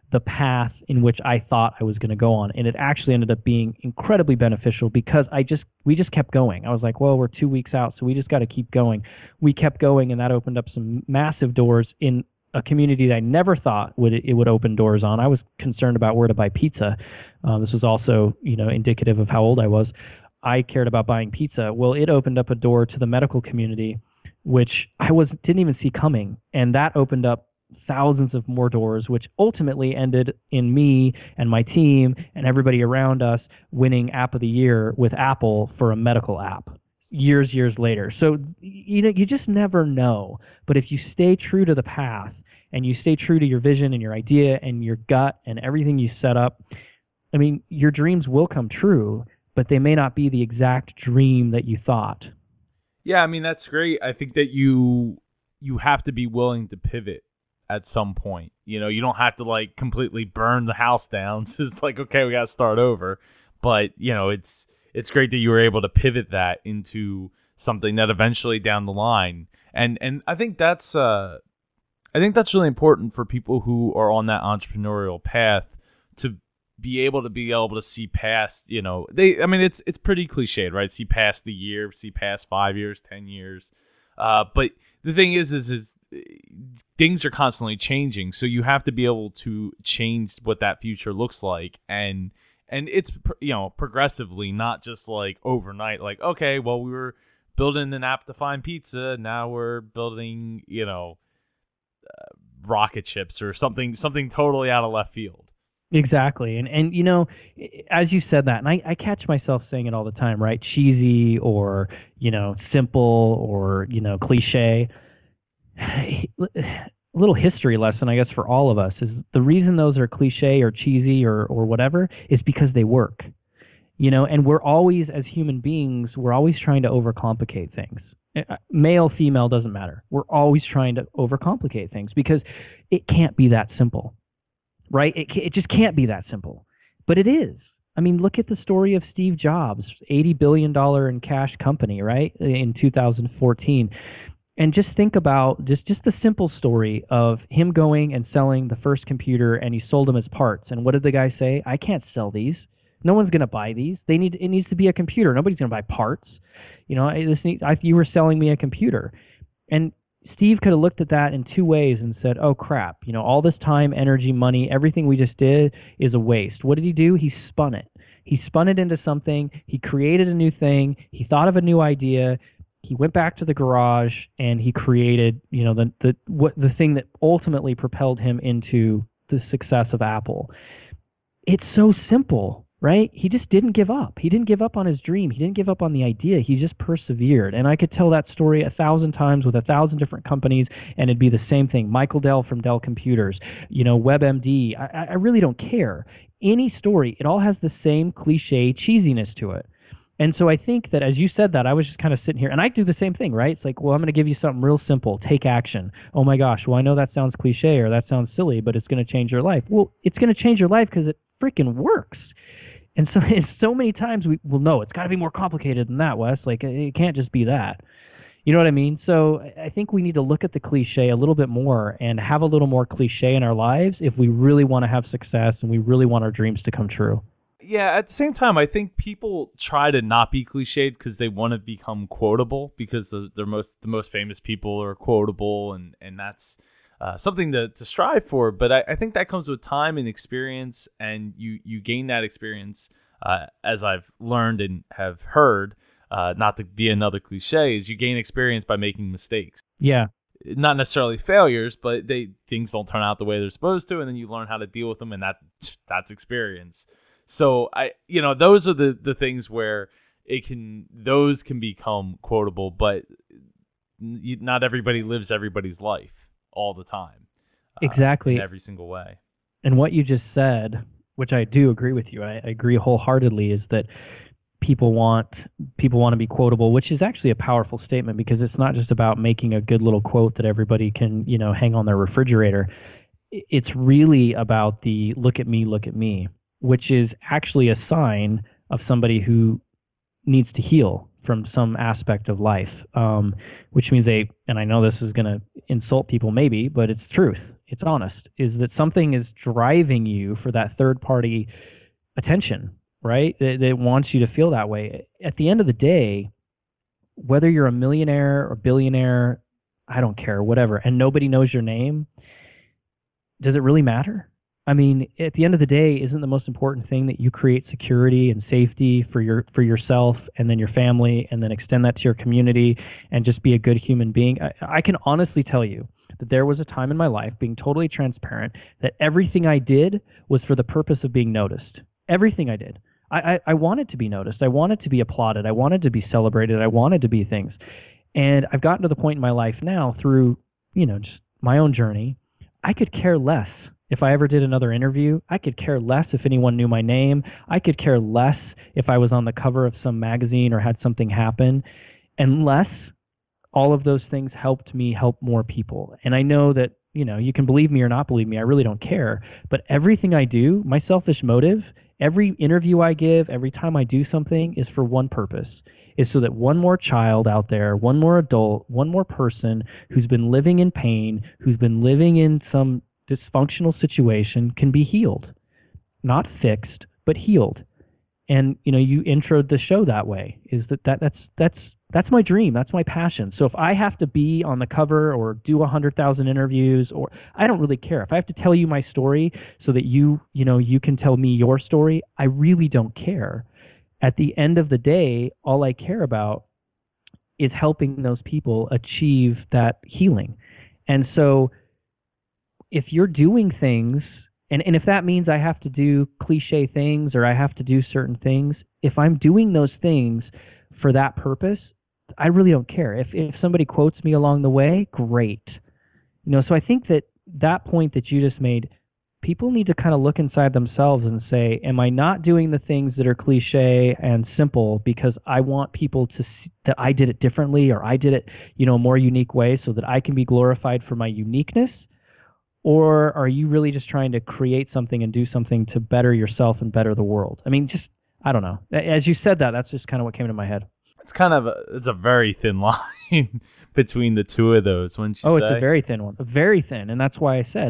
the path in which I thought I was going to go on. And it actually ended up being incredibly beneficial because we just kept going. I was like, well, we're 2 weeks out, so we just got to keep going. We kept going, and that opened up some massive doors in a community that I never thought it would open doors on. I was concerned about where to buy pizza. This was also, indicative of how old I was. I cared about buying pizza. Well, it opened up a door to the medical community, which I didn't even see coming. And that opened up thousands of more doors, which ultimately ended in me and my team and everybody around us winning App of the Year with Apple for a medical app years later. So, you just never know. But if you stay true to the path and you stay true to your vision and your idea and your gut and everything you set up, I mean, your dreams will come true, but they may not be the exact dream that you thought. Yeah, I mean, that's great. I think that you have to be willing to pivot at some point. You don't have to completely burn the house down. It's just okay, we got to start over. But, it's great that you were able to pivot that into something that eventually down the line. And I think that's really important for people who are on that entrepreneurial path to be able to see past, it's pretty cliched, right? See past the year, see past 5 years, 10 years. But the thing is things are constantly changing, so you have to be able to change what that future looks like, and it's progressively, not just overnight. Okay, well, we were building an app to find pizza, now we're building rocket ships or something totally out of left field. Exactly. And as you said that, and I catch myself saying it all the time, right? Cheesy or, simple or, cliche. A little history lesson, I guess, for all of us is the reason those are cliche or cheesy or whatever is because they work. And we're always, as human beings, we're always trying to overcomplicate things. Male, female, doesn't matter. We're always trying to overcomplicate things because it can't be that simple. Right? It just can't be that simple. But it is. I mean, look at the story of Steve Jobs, $80 billion in cash company, right, in 2014. And just think about just the simple story of him going and selling the first computer, and he sold them as parts. And what did the guy say? I can't sell these. No one's going to buy these. It needs to be a computer. Nobody's going to buy parts. You were selling me a computer. And Steve could have looked at that in two ways and said, oh, crap, all this time, energy, money, everything we just did is a waste. What did he do? He spun it. He spun it into something. He created a new thing. He thought of a new idea. He went back to the garage and he created, the thing that ultimately propelled him into the success of Apple. It's so simple. Right? He just didn't give up. He didn't give up on his dream. He didn't give up on the idea. He just persevered. And I could tell that story 1,000 times with 1,000 different companies, and it'd be the same thing. Michael Dell from Dell Computers, WebMD. I really don't care. Any story, it all has the same cliche cheesiness to it. And so I think that as you said that, I was just kind of sitting here, and I do the same thing, right? It's like, well, I'm going to give you something real simple. Take action. Oh my gosh, well, I know that sounds cliche or that sounds silly, but it's going to change your life. Well, it's going to change your life because it freaking works. And so many times no, it's got to be more complicated than that, Wes. It can't just be that. You know what I mean? So I think we need to look at the cliche a little bit more and have a little more cliche in our lives if we really want to have success and we really want our dreams to come true. Yeah, at the same time, I think people try to not be cliched because they want to become quotable because the most famous people are quotable, and that's something to strive for. But I think that comes with time and experience, and you gain that experience, as I've learned and have heard, not to be another cliche, is you gain experience by making mistakes. Yeah. Not necessarily failures, but things don't turn out the way they're supposed to, and then you learn how to deal with them, and that's experience. So those are the things where those can become quotable, but not everybody lives everybody's life all the time. Exactly. In every single way. And what you just said, which I do agree with you, I agree wholeheartedly, is that people want to be quotable, which is actually a powerful statement because it's not just about making a good little quote that everybody can, hang on their refrigerator. It's really about the look at me, which is actually a sign of somebody who needs to heal from some aspect of life, which means and I know this is going to insult people maybe, but it's truth. It's honest. Is that something is driving you for that third party attention, right? That wants you to feel that way. At the end of the day, whether you're a millionaire or billionaire, I don't care, whatever, and nobody knows your name, does it really matter? I mean, at the end of the day, isn't the most important thing that you create security and safety for yourself and then your family, and then extend that to your community and just be a good human being? I can honestly tell you that there was a time in my life, being totally transparent, that everything I did was for the purpose of being noticed. Everything I did. I wanted to be noticed. I wanted to be applauded. I wanted to be celebrated. I wanted to be things. And I've gotten to the point in my life now through, just my own journey, I could care less if I ever did another interview. I could care less if anyone knew my name. I could care less if I was on the cover of some magazine or had something happen, unless all of those things helped me help more people. And I know that, you can believe me or not believe me, I really don't care. But everything I do, my selfish motive, every interview I give, every time I do something, is for one purpose, is so that one more child out there, one more adult, one more person who's been living in pain, who's been living in some dysfunctional situation, can be healed. Not fixed, but healed. And, you introed the show that way, is that's my dream. That's my passion. So if I have to be on the cover or do 100,000 interviews, or I don't really care. If I have to tell you my story so that you can tell me your story, I really don't care. At the end of the day, all I care about is helping those people achieve that healing. And so if you're doing things, and if that means I have to do cliche things or I have to do certain things, if I'm doing those things for that purpose, I really don't care. If somebody quotes me along the way, great. So I think that point that you just made, people need to kind of look inside themselves and say, am I not doing the things that are cliche and simple because I want people to see that I did it differently, or I did it, a more unique way so that I can be glorified for my uniqueness? Or are you really just trying to create something and do something to better yourself and better the world? I mean, I don't know. As you said that, that's just kind of what came to my head. It's a very thin line between the two of those, wouldn't you say? It's a very thin one. Very thin. And that's why I said,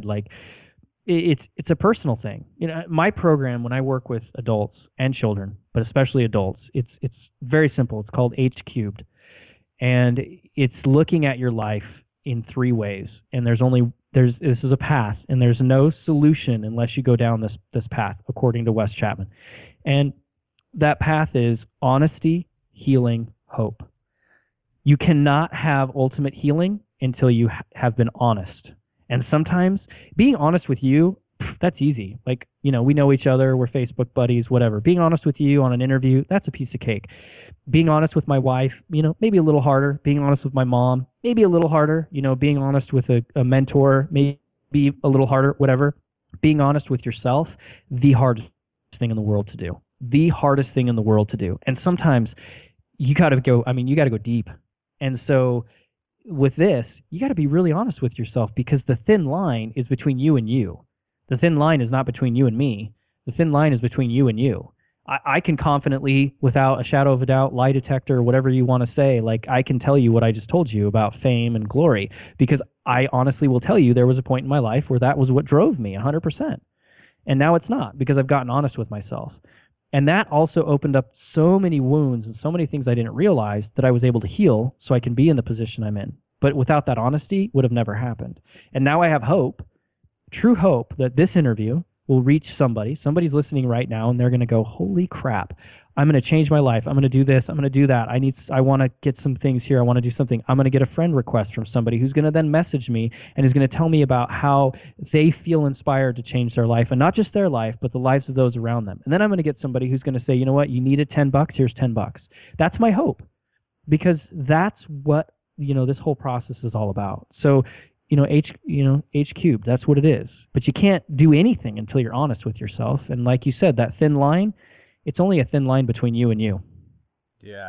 it's a personal thing. My program, when I work with adults and children, but especially adults, it's very simple. It's called H cubed. And it's looking at your life in 3 ways. And this is a path, and there's no solution unless you go down this path, according to Wes Chapman. And that path is honesty, healing, hope. You cannot have ultimate healing until you have been honest. And sometimes being honest with you, that's easy. We know each other, we're Facebook buddies, whatever. Being honest with you on an interview, that's a piece of cake. Being honest with my wife, maybe a little harder. Being honest with my mom, maybe a little harder. Being honest with a mentor, maybe a little harder, whatever. Being honest with yourself, the hardest thing in the world to do. The hardest thing in the world to do. And sometimes you got to go deep. And so with this, you got to be really honest with yourself, because the thin line is between you and you. The thin line is not between you and me. The thin line is between you and you. I can confidently, without a shadow of a doubt, lie detector, whatever you want to say, I can tell you what I just told you about fame and glory, because I honestly will tell you there was a point in my life where that was what drove me 100%. And now it's not, because I've gotten honest with myself. And that also opened up so many wounds and so many things I didn't realize that I was able to heal so I can be in the position I'm in. But without that honesty, would have never happened. And now I have hope, true hope, that this interview will reach somebody. Somebody's listening right now, and they're going to go, holy crap, I'm going to change my life. I'm going to do this. I'm going to do that. I want to get some things here. I want to do something. I'm going to get a friend request from somebody who's going to then message me and is going to tell me about how they feel inspired to change their life, and not just their life, but the lives of those around them. And then I'm going to get somebody who's going to say, you know what, you needed $10, here's $10. That's my hope, because that's what, this whole process is all about. So, H cubed, that's what it is. But you can't do anything until you're honest with yourself. And like you said, that thin line, it's only a thin line between you and you. Yeah.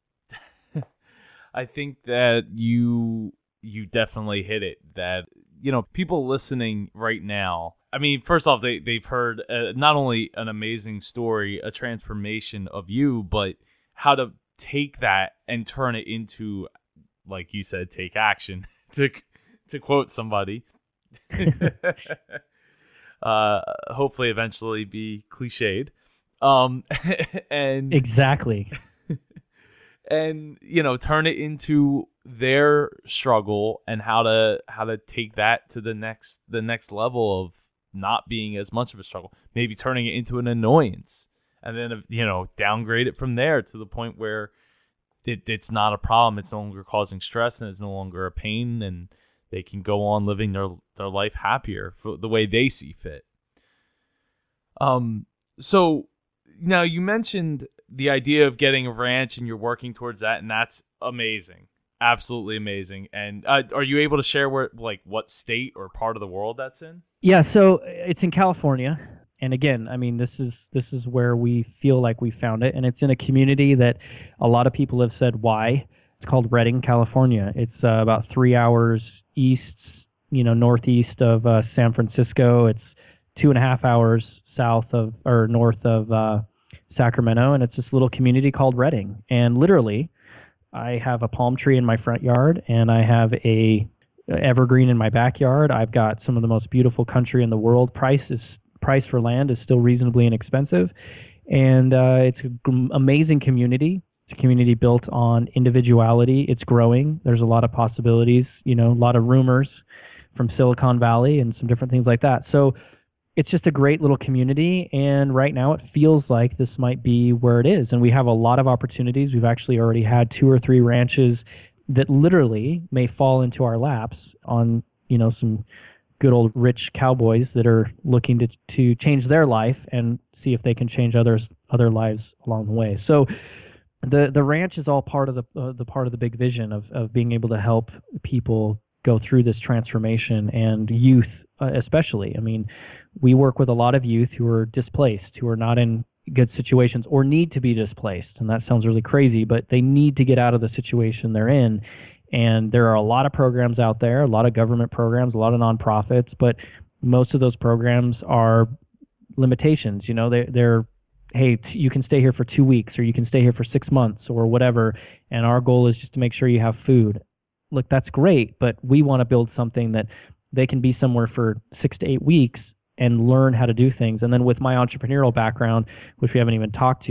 I think that you definitely hit it. That, people listening right now, I mean, first off, they've heard not only an amazing story, a transformation of you, but how to take that and turn it into, like you said, take action, to quote somebody. Hopefully eventually be cliched. And exactly. And turn it into their struggle and how to take that to the next level of not being as much of a struggle, maybe turning it into an annoyance, and then downgrade it from there to the point where it's not a problem, it's no longer causing stress, and it's no longer a pain, and they can go on living their life happier for the way they see fit. So now you mentioned the idea of getting a ranch, and you're working towards that, and that's amazing. Absolutely amazing. And are you able to share what state or part of the world that's in? Yeah, so it's in California. And again, I mean, this is where we feel like we found it, and it's in a community that a lot of people have said why. It's called Redding, California. It's about 3 hours east, northeast of San Francisco. It's 2.5 hours north of Sacramento, and it's this little community called Redding. And literally, I have a palm tree in my front yard, and I have a evergreen in my backyard. I've got some of the most beautiful country in the world. Price for land is still reasonably inexpensive, and it's an amazing community. It's a community built on individuality. It's growing. There's a lot of possibilities, a lot of rumors from Silicon Valley and some different things like that. So it's just a great little community, and right now it feels like this might be where it is, and we have a lot of opportunities. We've actually already had 2 or 3 ranches that literally may fall into our laps on, some good old rich cowboys that are looking to change their life and see if they can change other lives along the way. So the ranch is all part of the big vision of being able to help people go through this transformation, and youth especially. I mean, we work with a lot of youth who are displaced, who are not in good situations or need to be displaced. And that sounds really crazy, but they need to get out of the situation they're in. And there are a lot of programs out there, a lot of government programs, a lot of nonprofits, but most of those programs are limitations. They're hey, you can stay here for 2 weeks, or you can stay here for 6 months, or whatever. And our goal is just to make sure you have food. Look, that's great, but we want to build something that they can be somewhere for 6 to 8 weeks and learn how to do things. And then with my entrepreneurial background, which we haven't even talked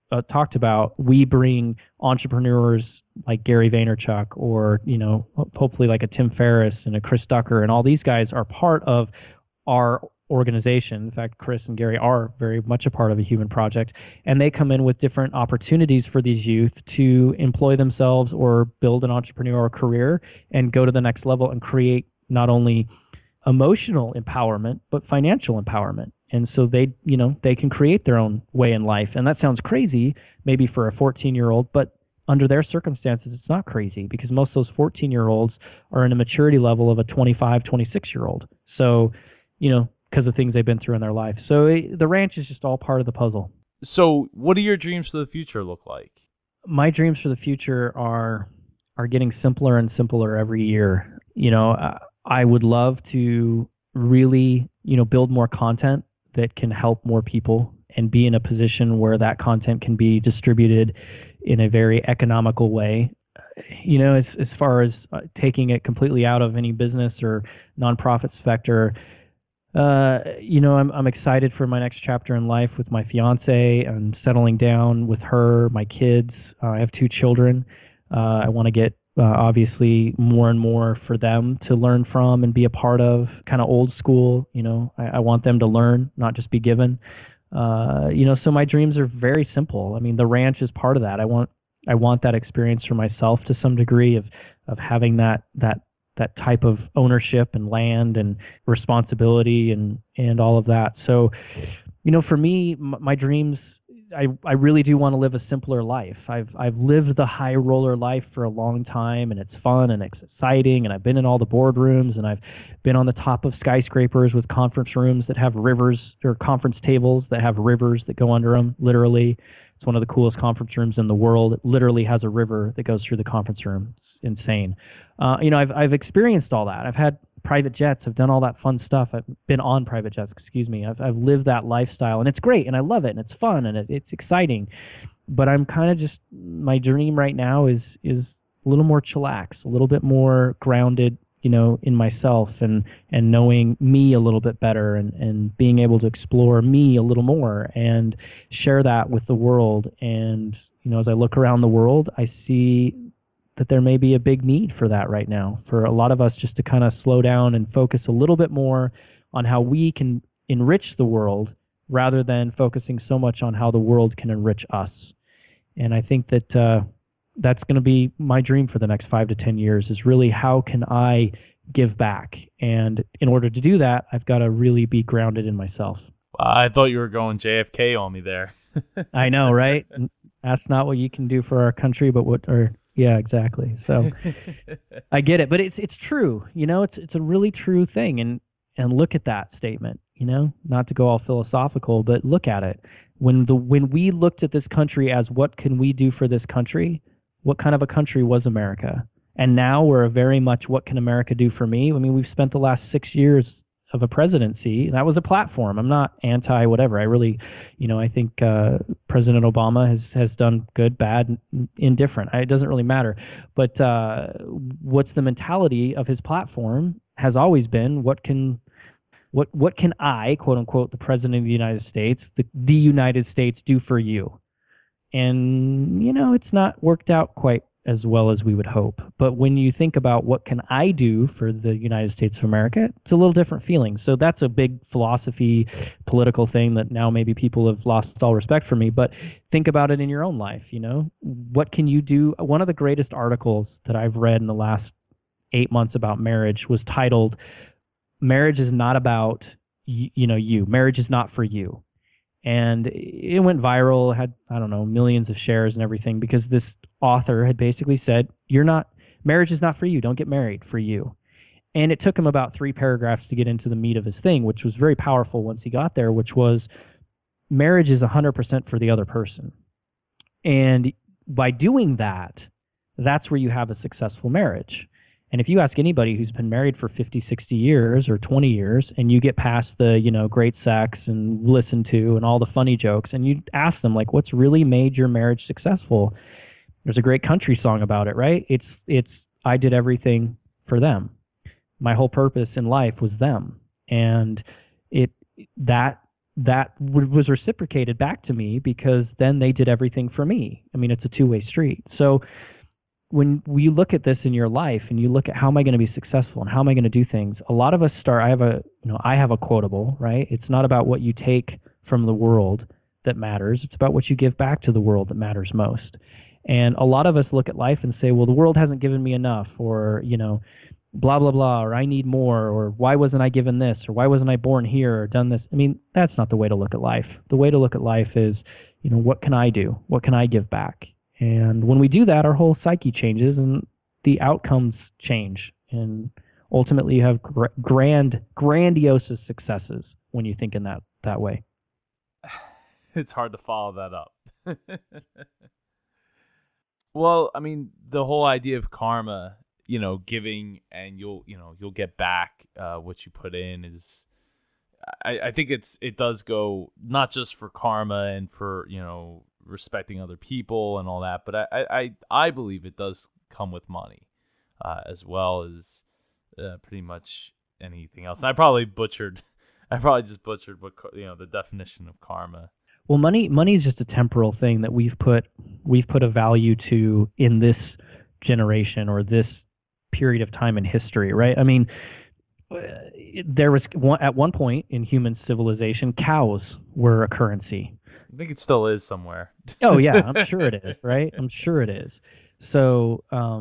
about, we bring entrepreneurs like Gary Vaynerchuk, or hopefully like a Tim Ferriss and a Chris Ducker, and all these guys are part of our organization. In fact, Chris and Gary are very much a part of a Human Project, and they come in with different opportunities for these youth to employ themselves or build an entrepreneurial career and go to the next level and create not only emotional empowerment but financial empowerment. And so they can create their own way in life. And that sounds crazy maybe for a 14-year-old, but under their circumstances, it's not crazy, because most of those 14-year-olds are in a maturity level of a 25, 26-year-old. So, because of things they've been through in their life. So the ranch is just all part of the puzzle. So what do your dreams for the future look like? My dreams for the future are getting simpler and simpler every year. I would love to really, build more content that can help more people and be in a position where that content can be distributed in a very economical way. As far as taking it completely out of any business or nonprofit sector, I'm excited for my next chapter in life with my fiance and settling down with her, my kids. I have 2 children. I want to get obviously more and more for them to learn from and be a part of, kind of old school. I want them to learn, not just be given. So my dreams are very simple. I mean, the ranch is part of that. I want that experience for myself to some degree of having that type of ownership and land and responsibility and all of that. So, for me, my dreams, I really do want to live a simpler life. I've lived the high roller life for a long time, and it's fun and it's exciting, and I've been in all the boardrooms, and I've been on the top of skyscrapers with conference rooms that have rivers, or conference tables that have rivers that go under them, literally. It's one of the coolest conference rooms in the world. It literally has a river that goes through the conference room. It's insane. I've experienced all that. I've had private jets. I've done all that fun stuff. I've been on private jets, I've lived that lifestyle, and it's great, and I love it, and it's fun, and it's exciting. But I'm kind of just, my dream right now is a little more chillax, a little bit more grounded, in myself and knowing me a little bit better and being able to explore me a little more and share that with the world. And, as I look around the world, I see that there may be a big need for that right now, for a lot of us just to kind of slow down and focus a little bit more on how we can enrich the world rather than focusing so much on how the world can enrich us. And I think that that's going to be my dream for the next 5 to 10 years, is really how can I give back? And in order to do that, I've got to really be grounded in myself. I thought you were going JFK on me there. I know, right? That's not what you can do for our country, but yeah, exactly. So I get it, but it's true. It's a really true thing. And look at that statement, not to go all philosophical, but look at it. When we looked at this country as what can we do for this country, what kind of a country was America? And now we're very much what can America do for me? I mean, we've spent the last 6 years of a presidency. That was a platform. I'm not anti whatever. I really, I think President Obama has done good, bad, indifferent. It doesn't really matter. But what's the mentality of his platform has always been, what can I, quote unquote, the President of the United States, the United States do for you? And, it's not worked out quite as well as we would hope. But when you think about what can I do for the United States of America, it's a little different feeling. So that's a big philosophy, political thing that now maybe people have lost all respect for me. But think about it in your own life, What can you do? One of the greatest articles that I've read in the last 8 months about marriage was titled, "Marriage is not about, you. Marriage is not for you." And it went viral, had, millions of shares and everything, because this author had basically said, marriage is not for you. Don't get married for you. And it took him about 3 paragraphs to get into the meat of his thing, which was very powerful once he got there, which was marriage is 100% for the other person. And by doing that, that's where you have a successful marriage. And if you ask anybody who's been married for 50, 60 years or 20 years, and you get past the, great sex and listen to and all the funny jokes, and you ask them, like, what's really made your marriage successful? There's a great country song about it, right? It's I did everything for them. My whole purpose in life was them. And that was reciprocated back to me, because then they did everything for me. I mean, it's a two-way street. So when we look at this in your life and you look at how am I going to be successful and how am I going to do things, a lot of us start, I have a quotable, right? It's not about what you take from the world that matters. It's about what you give back to the world that matters most. And a lot of us look at life and say, well, the world hasn't given me enough, or, blah, blah, blah, or I need more, or why wasn't I given this, or why wasn't I born here or done this? I mean, that's not the way to look at life. The way to look at life is, what can I do? What can I give back? And when we do that, our whole psyche changes and the outcomes change. And ultimately you have grandiose successes when you think in that way. It's hard to follow that up. Well, I mean, the whole idea of karma, giving and you'll get back what you put in is, I think it does go not just for karma and for, respecting other people and all that, but I believe it does come with money, as well as pretty much anything else. And I probably just butchered what the definition of karma. Well, money is just a temporal thing that we've put a value to in this generation or this period of time in history, right? I mean, there was at one point in human civilization, cows were a currency. I think it still is somewhere. Oh yeah, I'm sure it is, right? I'm sure it is. So,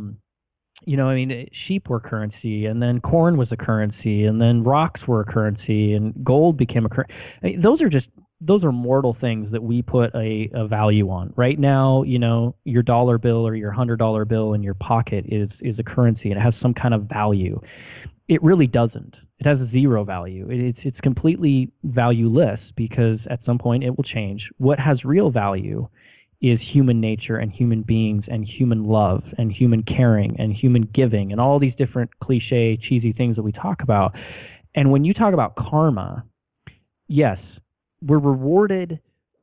sheep were currency, and then corn was a currency, and then rocks were a currency, and gold became a currency. Those are mortal things that we put a value on. Right now, your dollar bill or your $100 bill in your pocket is a currency, and it has some kind of value. It really doesn't. It has zero value. It's completely valueless, because at some point it will change. What has real value is human nature and human beings and human love and human caring and human giving and all these different cliche, cheesy things that we talk about. And when you talk about karma, yes, we're rewarded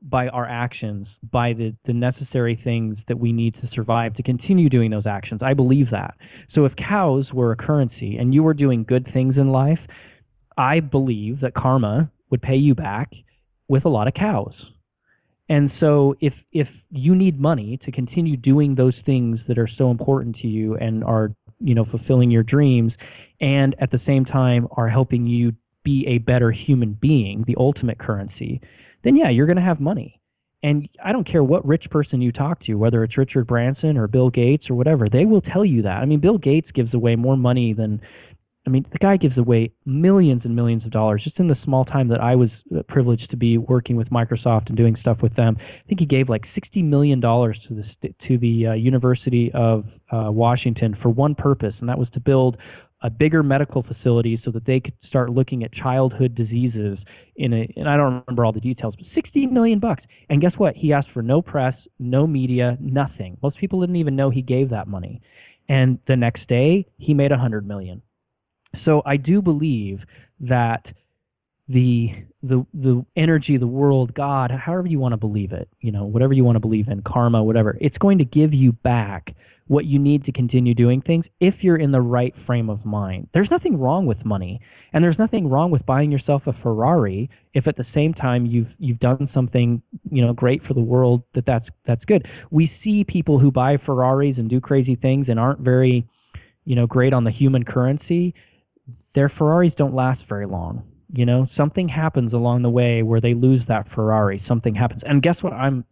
by our actions, by the necessary things that we need to survive to continue doing those actions. I believe that. So if cows were a currency and you were doing good things in life, I believe that karma would pay you back with a lot of cows. And so if you need money to continue doing those things that are so important to you and are, fulfilling your dreams, and at the same time are helping you be a better human being, the ultimate currency, then yeah, you're going to have money. And I don't care what rich person you talk to, whether it's Richard Branson or Bill Gates or whatever, they will tell you that. I mean, Bill Gates gives away more money than, the guy gives away millions and millions of dollars. Just in the small time that I was privileged to be working with Microsoft and doing stuff with them, I think he gave like $60 million to the University of Washington for one purpose, and that was to build a bigger medical facility so that they could start looking at childhood diseases and I don't remember all the details, but $60 million. And guess what? He asked for no press, no media, nothing. Most people didn't even know he gave that money. And the next day, he made $100 million. So I do believe that the energy, the world, God, however you want to believe it, whatever you want to believe in, karma, whatever, it's going to give you back what you need to continue doing things if you're in the right frame of mind. There's nothing wrong with money, and there's nothing wrong with buying yourself a Ferrari if at the same time you've done something great for the world. That's good. We see people who buy Ferraris and do crazy things and aren't very great on the human currency. Their Ferraris don't last very long. Something happens along the way where they lose that Ferrari. Something happens, and guess what? I'm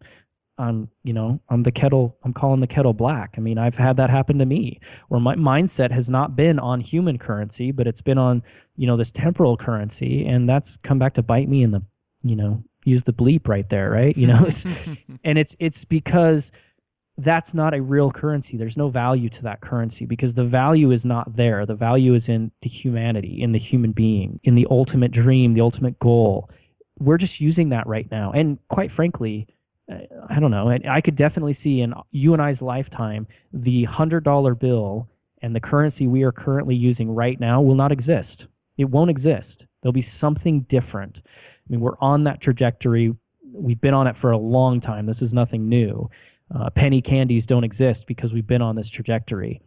the kettle. I'm calling the kettle black. I've had that happen to me, where my mindset has not been on human currency, but it's been on this temporal currency, and that's come back to bite me in the use the bleep right there, right? And it's because that's not a real currency. There's no value to that currency because the value is not there. The value is in the humanity, in the human being, in the ultimate dream, the ultimate goal. We're just using that right now. And quite frankly, I don't know, I could definitely see in you and I's lifetime, the $100 bill and the currency we are currently using right now will not exist. It won't exist. There'll be something different. We're on that trajectory. We've been on it for a long time. This is nothing new. Penny candies don't exist because we've been on this trajectory.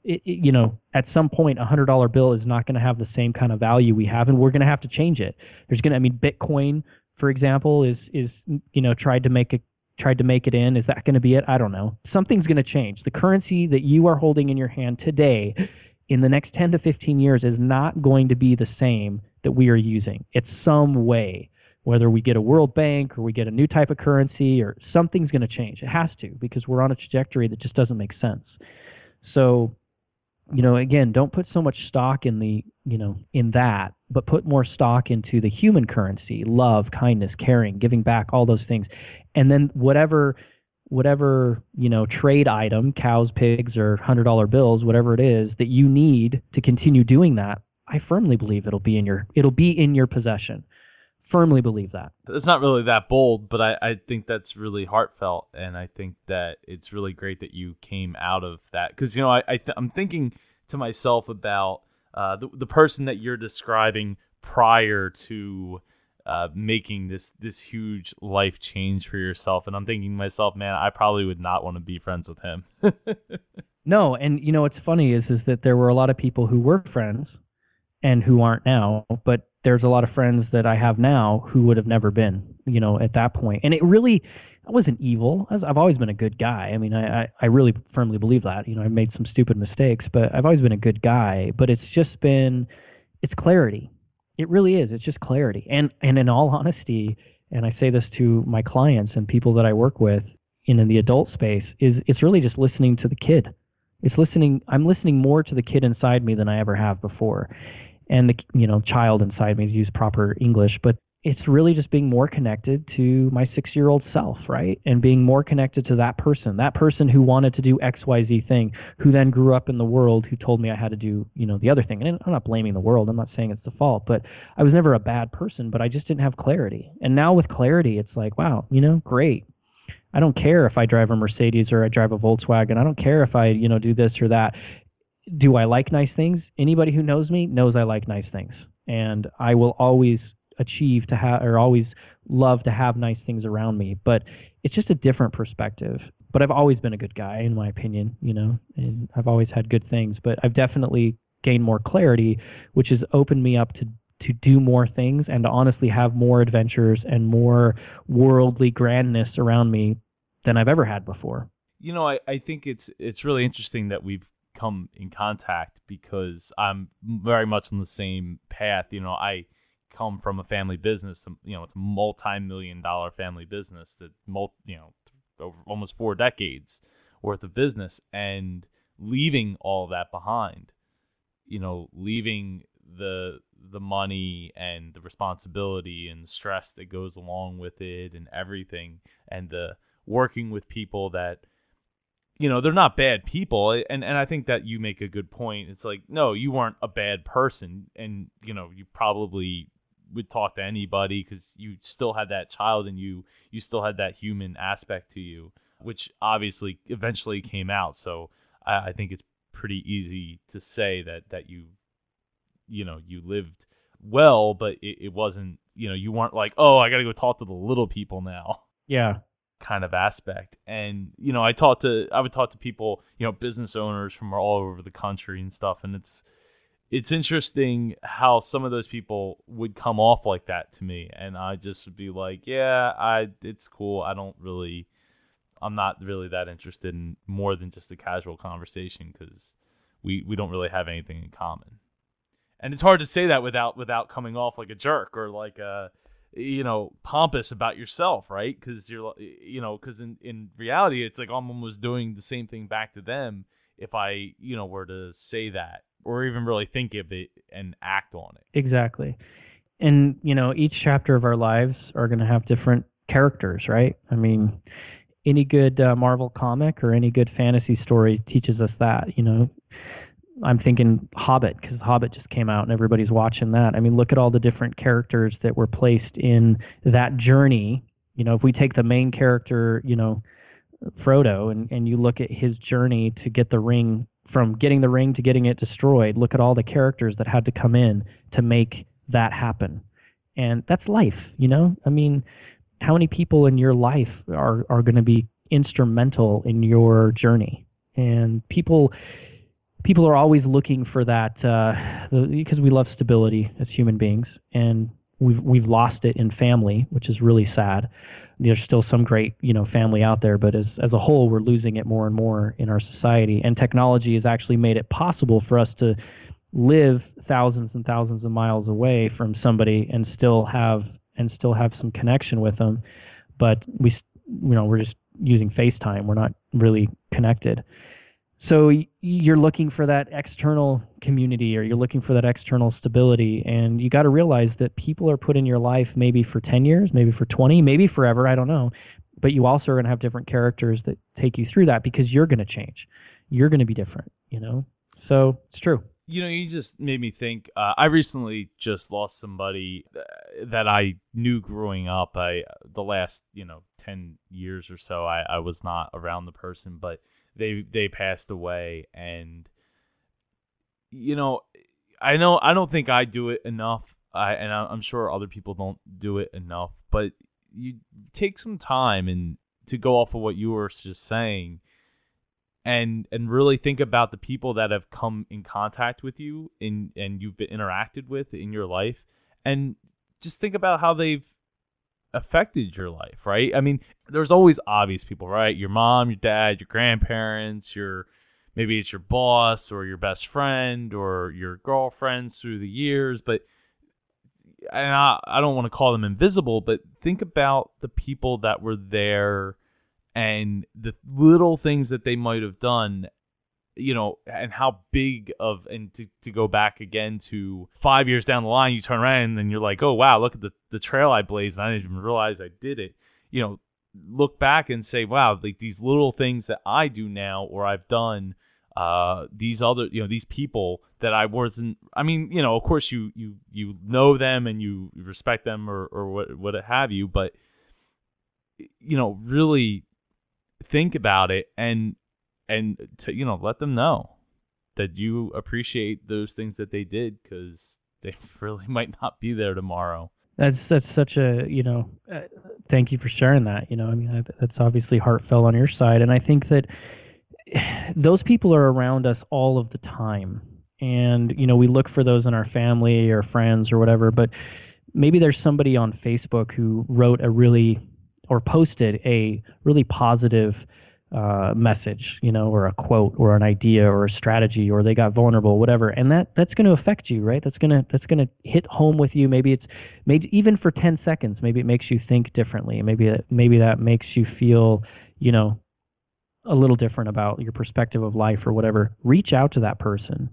At some point, a $100 bill is not going to have the same kind of value we have, and we're going to have to change it. Bitcoin, for example, is tried to make it in. Is that going to be it? I don't know. Something's going to change. The currency that you are holding in your hand today, in the next 10 to 15 years, is not going to be the same that we are using. It's some way. Whether we get a World Bank or we get a new type of currency or something's going to change. It has to, because we're on a trajectory that just doesn't make sense. So, again, don't put so much stock in in that, but put more stock into the human currency, love, kindness, caring, giving back, all those things. And then whatever trade item, cows, pigs, or $100 bills, whatever it is that you need to continue doing that, I firmly believe it'll be in your possession. Firmly believe that. It's not really that bold, but I think that's really heartfelt, and I think that it's really great that you came out of that. Because I'm thinking to myself about the person that you're describing prior to making this huge life change for yourself, and I'm thinking to myself, man, I probably would not want to be friends with him. No, and what's funny is that there were a lot of people who were friends and who aren't now, but there's a lot of friends that I have now who would have never been, at that point. And I wasn't evil. I've always been a good guy. I really firmly believe that. I've made some stupid mistakes, but I've always been a good guy. But it's clarity. It really is. It's just clarity. And in all honesty, and I say this to my clients and people that I work with in the adult space, it's really just listening to the kid. I'm listening more to the kid inside me than I ever have before. And the child inside me, to use proper English, but it's really just being more connected to my 6-year-old self, right? And being more connected to that person who wanted to do XYZ thing, who then grew up in the world, who told me I had to do, the other thing. And I'm not blaming the world. I'm not saying it's the fault, but I was never a bad person, but I just didn't have clarity. And now with clarity, it's like, wow, great. I don't care if I drive a Mercedes or I drive a Volkswagen. I don't care if I, do this or that. Do I like nice things? Anybody who knows me knows I like nice things. And I will always achieve to have, or always love to have nice things around me, but it's just a different perspective. But I've always been a good guy, in my opinion, and I've always had good things, but I've definitely gained more clarity, which has opened me up to do more things and to honestly have more adventures and more worldly grandness around me than I've ever had before. I think it's really interesting that we've come in contact, because I'm very much on the same path. I come from a family business, it's a multi-million-dollar family business that over almost 4 decades worth of business, and leaving all that behind, leaving the money and the responsibility and the stress that goes along with it and everything, and the working with people that, they're not bad people. And I think that you make a good point. It's like, no, you weren't a bad person. And, you probably would talk to anybody because you still had that child and you still had that human aspect to you, which obviously eventually came out. So I think it's pretty easy to say that you lived well, but it wasn't, you weren't like, oh, I got to go talk to the little people now. Yeah. Kind of aspect. And I would talk to people, business owners from all over the country and stuff, and it's interesting how some of those people would come off like that to me, and I just would be like, yeah, it's cool. I'm not really that interested in more than just a casual conversation, because we don't really have anything in common. And it's hard to say that without coming off like a jerk or like a pompous about yourself, right? Because because in reality, it's like I'm almost doing the same thing back to them if I, were to say that or even really think of it and act on it. Exactly. And, each chapter of our lives are going to have different characters, right? I mean, any good Marvel comic or any good fantasy story teaches us that, I'm thinking Hobbit, because Hobbit just came out and everybody's watching that. I mean, look at all the different characters that were placed in that journey. If we take the main character, Frodo, and you look at his journey to get the ring, from getting the ring to getting it destroyed, look at all the characters that had to come in to make that happen. And that's life, I mean, how many people in your life are going to be instrumental in your journey? And people are always looking for that, because we love stability as human beings, and we've lost it in family, which is really sad. There's still some great, family out there, but as a whole, we're losing it more and more in our society. And technology has actually made it possible for us to live thousands and thousands of miles away from somebody and still have some connection with them. But we're just using FaceTime. We're not really connected. So you're looking for that external community, or you're looking for that external stability, and you got to realize that people are put in your life maybe for 10 years, maybe for 20, maybe forever, I don't know. But you also are going to have different characters that take you through that, because you're going to change. You're going to be different, So it's true. You just made me think. I recently just lost somebody that I knew growing up. The last 10 years or so, I was not around the person, but they passed away, and I don't think I do it enough, and I'm sure other people don't do it enough, but you take some time and to go off of what you were just saying, and really think about the people that have come in contact with you and you've been interacted with in your life, and just think about how they've affected your life, right? I mean, there's always obvious people, right? Your mom, your dad, your grandparents, maybe it's your boss or your best friend or your girlfriends through the years, but I don't want to call them invisible, but think about the people that were there and the little things that they might have done, and how big of, and to go back again to 5 years down the line, you turn around and then you're like, oh, wow, look at the trail I blazed, and I didn't even realize I did it. Look back and say, wow, like these little things that I do now or I've done, these other, these people that I wasn't, I mean, of course you know them and you respect them or what have you, but, really think about it and to, let them know that you appreciate those things that they did, because they really might not be there tomorrow. That's such a, thank you for sharing that. I mean, that's obviously heartfelt on your side. And I think that those people are around us all of the time. And, we look for those in our family or friends or whatever, but maybe there's somebody on Facebook who wrote or posted a really positive message, or a quote or an idea or a strategy, or they got vulnerable, whatever, and that's going to affect you, right? That's going to hit home with you. Maybe even for 10 seconds, maybe it makes you think differently. Maybe that makes you feel, a little different about your perspective of life or whatever. Reach out to that person.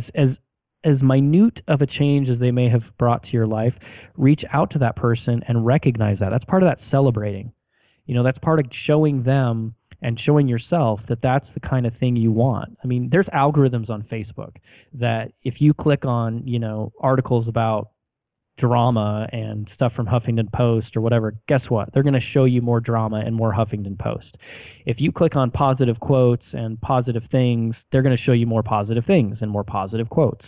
As minute of a change as they may have brought to your life, reach out to that person and recognize that. That's part of that celebrating. That's part of showing them and showing yourself that that's the kind of thing you want. I mean, there's algorithms on Facebook that if you click on, articles about drama and stuff from Huffington Post or whatever, guess what? They're going to show you more drama and more Huffington Post. If you click on positive quotes and positive things, they're going to show you more positive things and more positive quotes.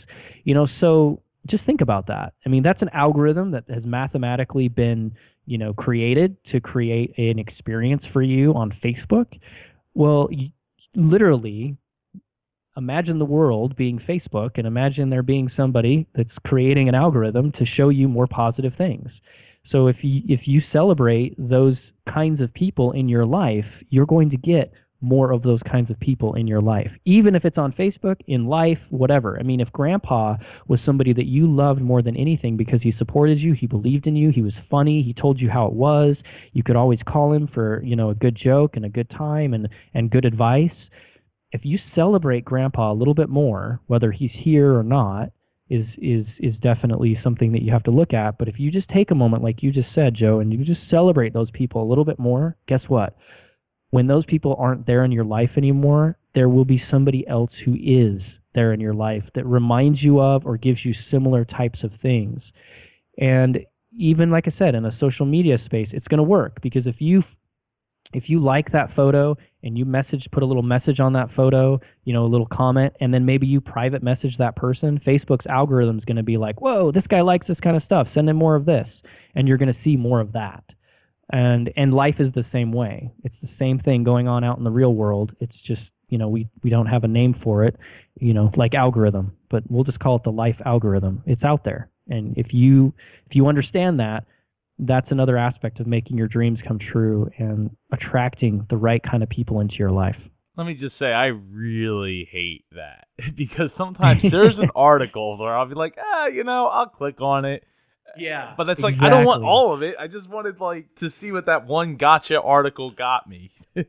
So just think about that. I mean, that's an algorithm that has mathematically been, created to create an experience for you on Facebook. Well, literally, imagine the world being Facebook, and imagine there being somebody that's creating an algorithm to show you more positive things. So if you celebrate those kinds of people in your life, you're going to get more of those kinds of people in your life, even if it's on Facebook, in life, whatever. I mean, if Grandpa was somebody that you loved more than anything because he supported you, he believed in you, he was funny, he told you how it was, you could always call him for, a good joke and a good time and good advice. If you celebrate Grandpa a little bit more, whether he's here or not, is definitely something that you have to look at. But if you just take a moment, like you just said, Joe, and you just celebrate those people a little bit more, guess what? When those people aren't there in your life anymore, there will be somebody else who is there in your life that reminds you of or gives you similar types of things. And even, like I said, in a social media space, it's going to work, because if you like that photo and you put a little message on that photo, a little comment, and then maybe you private message that person, Facebook's algorithm is going to be like, whoa, this guy likes this kind of stuff, send him more of this. And you're going to see more of that. And life is the same way. It's the same thing going on out in the real world. It's just, we don't have a name for it, like algorithm, but we'll just call it the life algorithm. It's out there. And if you understand that, that's another aspect of making your dreams come true and attracting the right kind of people into your life. Let me just say, I really hate that, because sometimes there's an article where I'll be like, I'll click on it. Yeah. But it's like, exactly. I don't want all of it. I just wanted to see what that one gotcha article got me.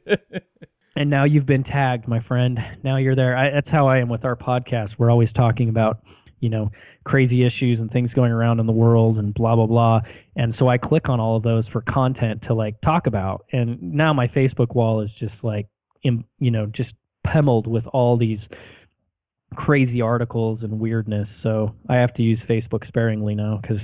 And now you've been tagged, my friend. Now you're there. That's how I am with our podcast. We're always talking about, crazy issues and things going around in the world and blah, blah, blah. And so I click on all of those for content to talk about. And now my Facebook wall is just just pummeled with all these crazy articles and weirdness. So I have to use Facebook sparingly now, because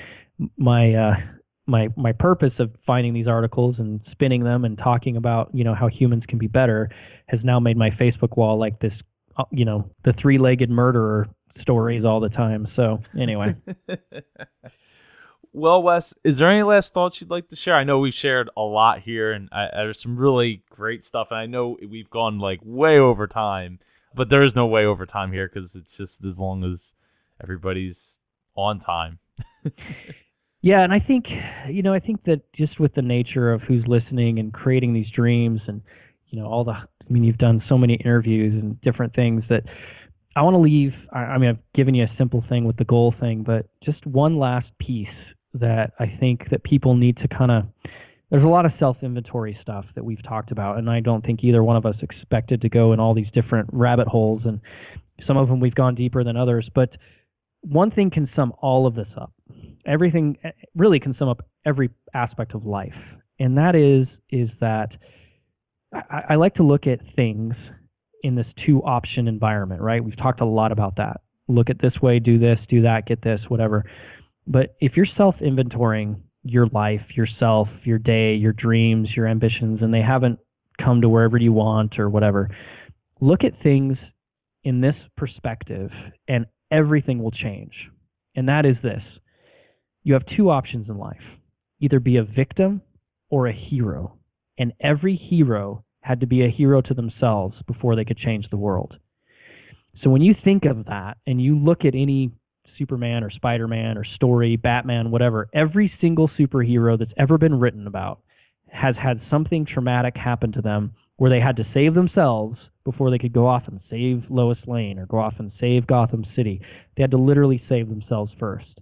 my purpose of finding these articles and spinning them and talking about, how humans can be better has now made my Facebook wall like this, the three-legged murderer stories all the time. So anyway. Well, Wes, is there any last thoughts you'd like to share? I know we've shared a lot here, and there's some really great stuff, and I know we've gone way over time, but there is no way over time here, because it's just as long as everybody's on time. Yeah, and I think that just with the nature of who's listening and creating these dreams and, you've done so many interviews and different things that I want to leave. I've given you a simple thing with the goal thing, but just one last piece that I think that people need to there's a lot of self-inventory stuff that we've talked about, and I don't think either one of us expected to go in all these different rabbit holes, and some of them we've gone deeper than others, but one thing can sum all of this up. Everything really can sum up every aspect of life, and that is that I like to look at things in this two-option environment, right? We've talked a lot about that. Look at this way, do this, do that, get this, whatever. But if you're self-inventorying your life, yourself, your day, your dreams, your ambitions, and they haven't come to wherever you want or whatever, look at things in this perspective and everything will change. And that is this. you have two options in life. Either be a victim or a hero. And every hero had to be a hero to themselves before they could change the world. So when you think of that and you look at any Superman or Spider-Man or story, Batman, whatever, every single superhero that's ever been written about has had something traumatic happen to them where they had to save themselves before they could go off and save Lois Lane or go off and save Gotham City. They had to literally save themselves first.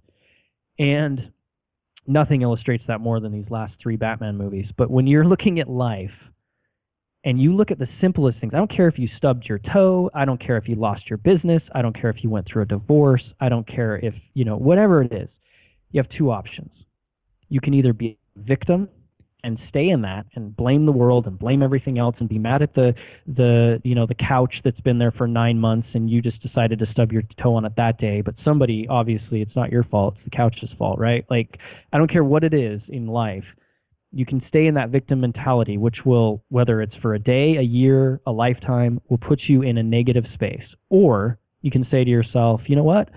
And nothing illustrates that more than these last three Batman movies. But when you're looking at life and you look at the simplest things, I don't care if you stubbed your toe, I don't care if you lost your business, I don't care if you went through a divorce, I don't care if, whatever it is, you have two options. You can either be a victim and stay in that and blame the world and blame everything else and be mad at the couch that's been there for 9 months and you just decided to stub your toe on it that day, but somebody, obviously it's not your fault, it's the couch's fault, right? Like, I don't care what it is in life, you can stay in that victim mentality, which will, whether it's for a day, a year, a lifetime, will put you in a negative space. Or you can say to yourself, you know what?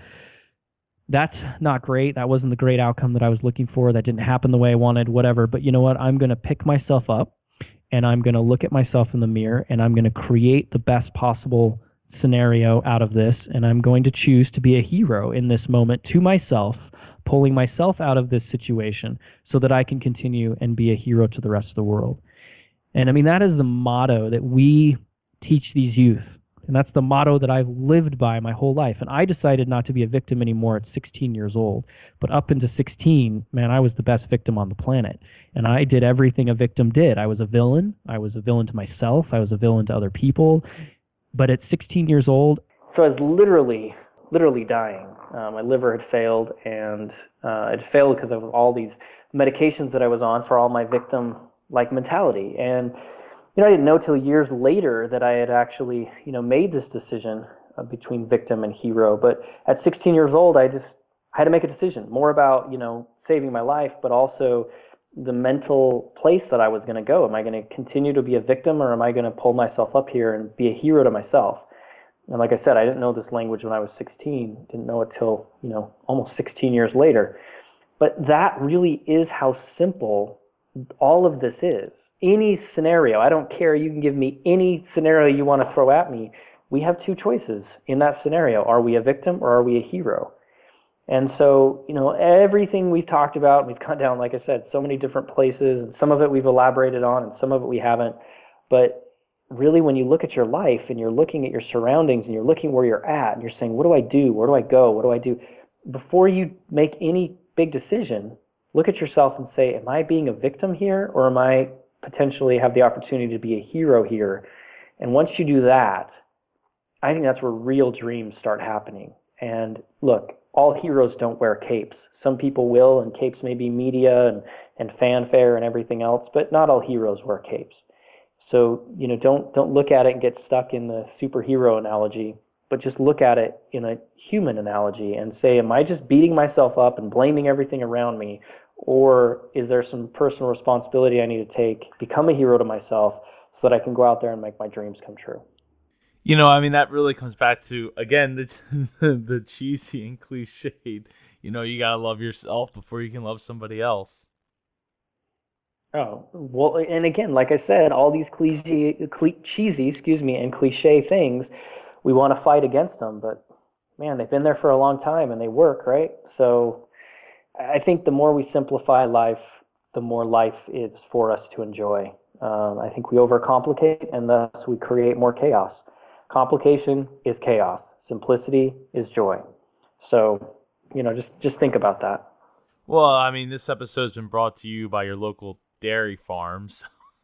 That's not great. That wasn't the great outcome that I was looking for. That didn't happen the way I wanted, whatever. But you know what? I'm going to pick myself up and I'm going to look at myself in the mirror and I'm going to create the best possible scenario out of this. And I'm going to choose to be a hero in this moment to myself, pulling myself out of this situation so that I can continue and be a hero to the rest of the world. And I mean, that is the motto that we teach these youth. And that's the motto that I've lived by my whole life. And I decided not to be a victim anymore at 16 years old. But up into 16, man, I was the best victim on the planet. And I did everything a victim did. I was a villain. I was a villain to myself. I was a villain to other people. But at 16 years old, so I was literally dying. My liver had failed, and it failed because of all these medications that I was on for all my victim-like mentality. And I didn't know till years later that I had actually, made this decision between victim and hero. But at 16 years old, I had to make a decision, more about, saving my life, but also the mental place that I was going to go. Am I going to continue to be a victim, or am I going to pull myself up here and be a hero to myself? And like I said, I didn't know this language when I was 16, didn't know it till, almost 16 years later. But that really is how simple all of this is. Any scenario, I don't care, you can give me any scenario you want to throw at me. We have two choices in that scenario. Are we a victim or are we a hero? And so, everything we've talked about, we've gone down, like I said, so many different places, and some of it we've elaborated on and some of it we haven't. But really, when you look at your life and you're looking at your surroundings and you're looking where you're at and you're saying, what do I do? Where do I go? What do I do? Before you make any big decision, look at yourself and say, am I being a victim here, or am I potentially have the opportunity to be a hero here? And once you do that, I think that's where real dreams start happening. And look, all heroes don't wear capes. Some people will, and capes may be media and fanfare and everything else, but not all heroes wear capes. So, don't look at it and get stuck in the superhero analogy, but just look at it in a human analogy and say, am I just beating myself up and blaming everything around me? Or is there some personal responsibility I need to take, become a hero to myself so that I can go out there and make my dreams come true? That really comes back to, again, the cheesy and cliched, you got to love yourself before you can love somebody else. Oh, well, and again, like I said, all these cheesy, and cliche things, we want to fight against them, but man, they've been there for a long time and they work, right? So I think the more we simplify life, the more life is for us to enjoy. I think we overcomplicate, and thus we create more chaos. Complication is chaos. Simplicity is joy. So, just think about that. Well, this episode's been brought to you by your local dairy farms.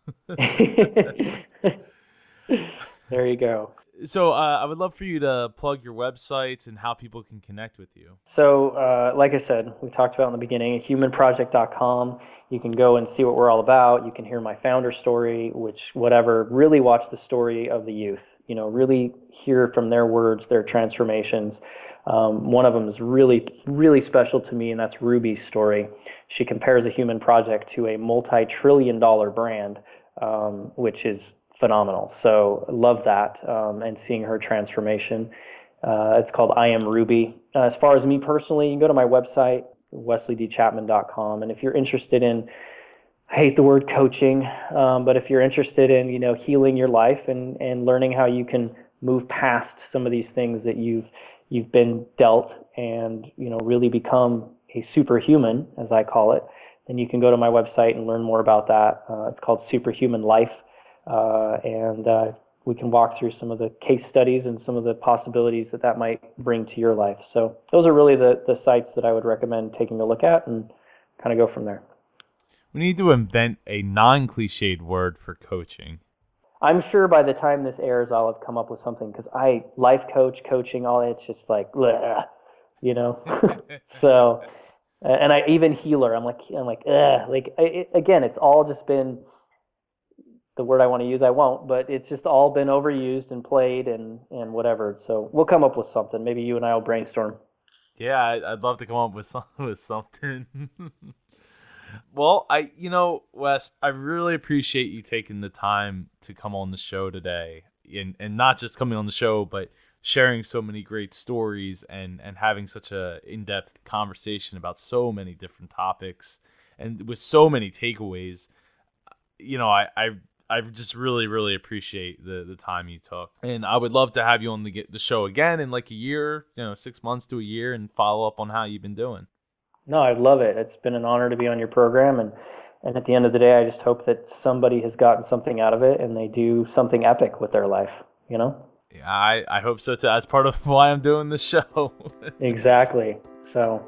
There you go. So I would love for you to plug your website and how people can connect with you. So like I said, we talked about in the beginning, humanproject.com. You can go and see what we're all about. You can hear my founder story, really watch the story of the youth. Really hear from their words, their transformations. One of them is really, really special to me, and that's Ruby's story. She compares a human project to a multi-trillion-dollar brand, which is phenomenal. So love that, and seeing her transformation. It's called I Am Ruby. As far as me personally, you can go to my website, wesleydchapman.com. And if you're interested in, I hate the word coaching, but if you're interested in, healing your life and learning how you can move past some of these things that you've been dealt and, really become a superhuman, as I call it, then you can go to my website and learn more about that. It's called Superhuman Life. And we can walk through some of the case studies and some of the possibilities that might bring to your life. So those are really the sites that I would recommend taking a look at and kind of go from there. We need to invent a non-cliched word for coaching. I'm sure by the time this airs, I'll have come up with something, because life coaching, all it's just like, bleh, So, and I even healer, I'm like, again, it's all just been, the word I want to use, I won't, but it's just all been overused and played and whatever. So we'll come up with something. Maybe you and I will brainstorm. Yeah, I'd love to come up with something. Well, Wes, I really appreciate you taking the time to come on the show today, and not just coming on the show, but sharing so many great stories and having such a in-depth conversation about so many different topics and with so many takeaways. I just really, really appreciate the time you took. And I would love to have you on the show again in like a year, 6 months to a year, and follow up on how you've been doing. No, I'd love it. It's been an honor to be on your program, and at the end of the day, I just hope that somebody has gotten something out of it and they do something epic with their life, Yeah, I hope so too. That's part of why I'm doing this show. Exactly. So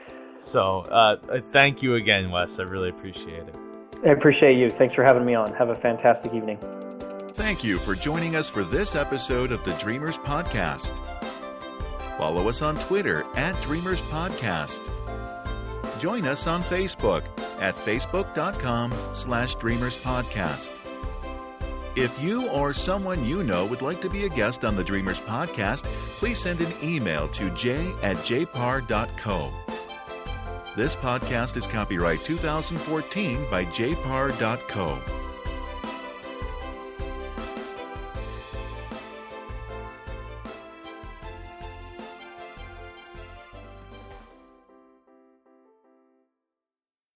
thank you again, Wes. I really appreciate it. I appreciate you. Thanks for having me on. Have a fantastic evening. Thank you for joining us for this episode of the Dreamers Podcast. Follow us on Twitter @Dreamers Podcast. Join us on Facebook at facebook.com/Dreamers Podcast. If you or someone you know would like to be a guest on the Dreamers Podcast, please send an email to j@jpar.co. This podcast is copyright 2014 by jpar.co.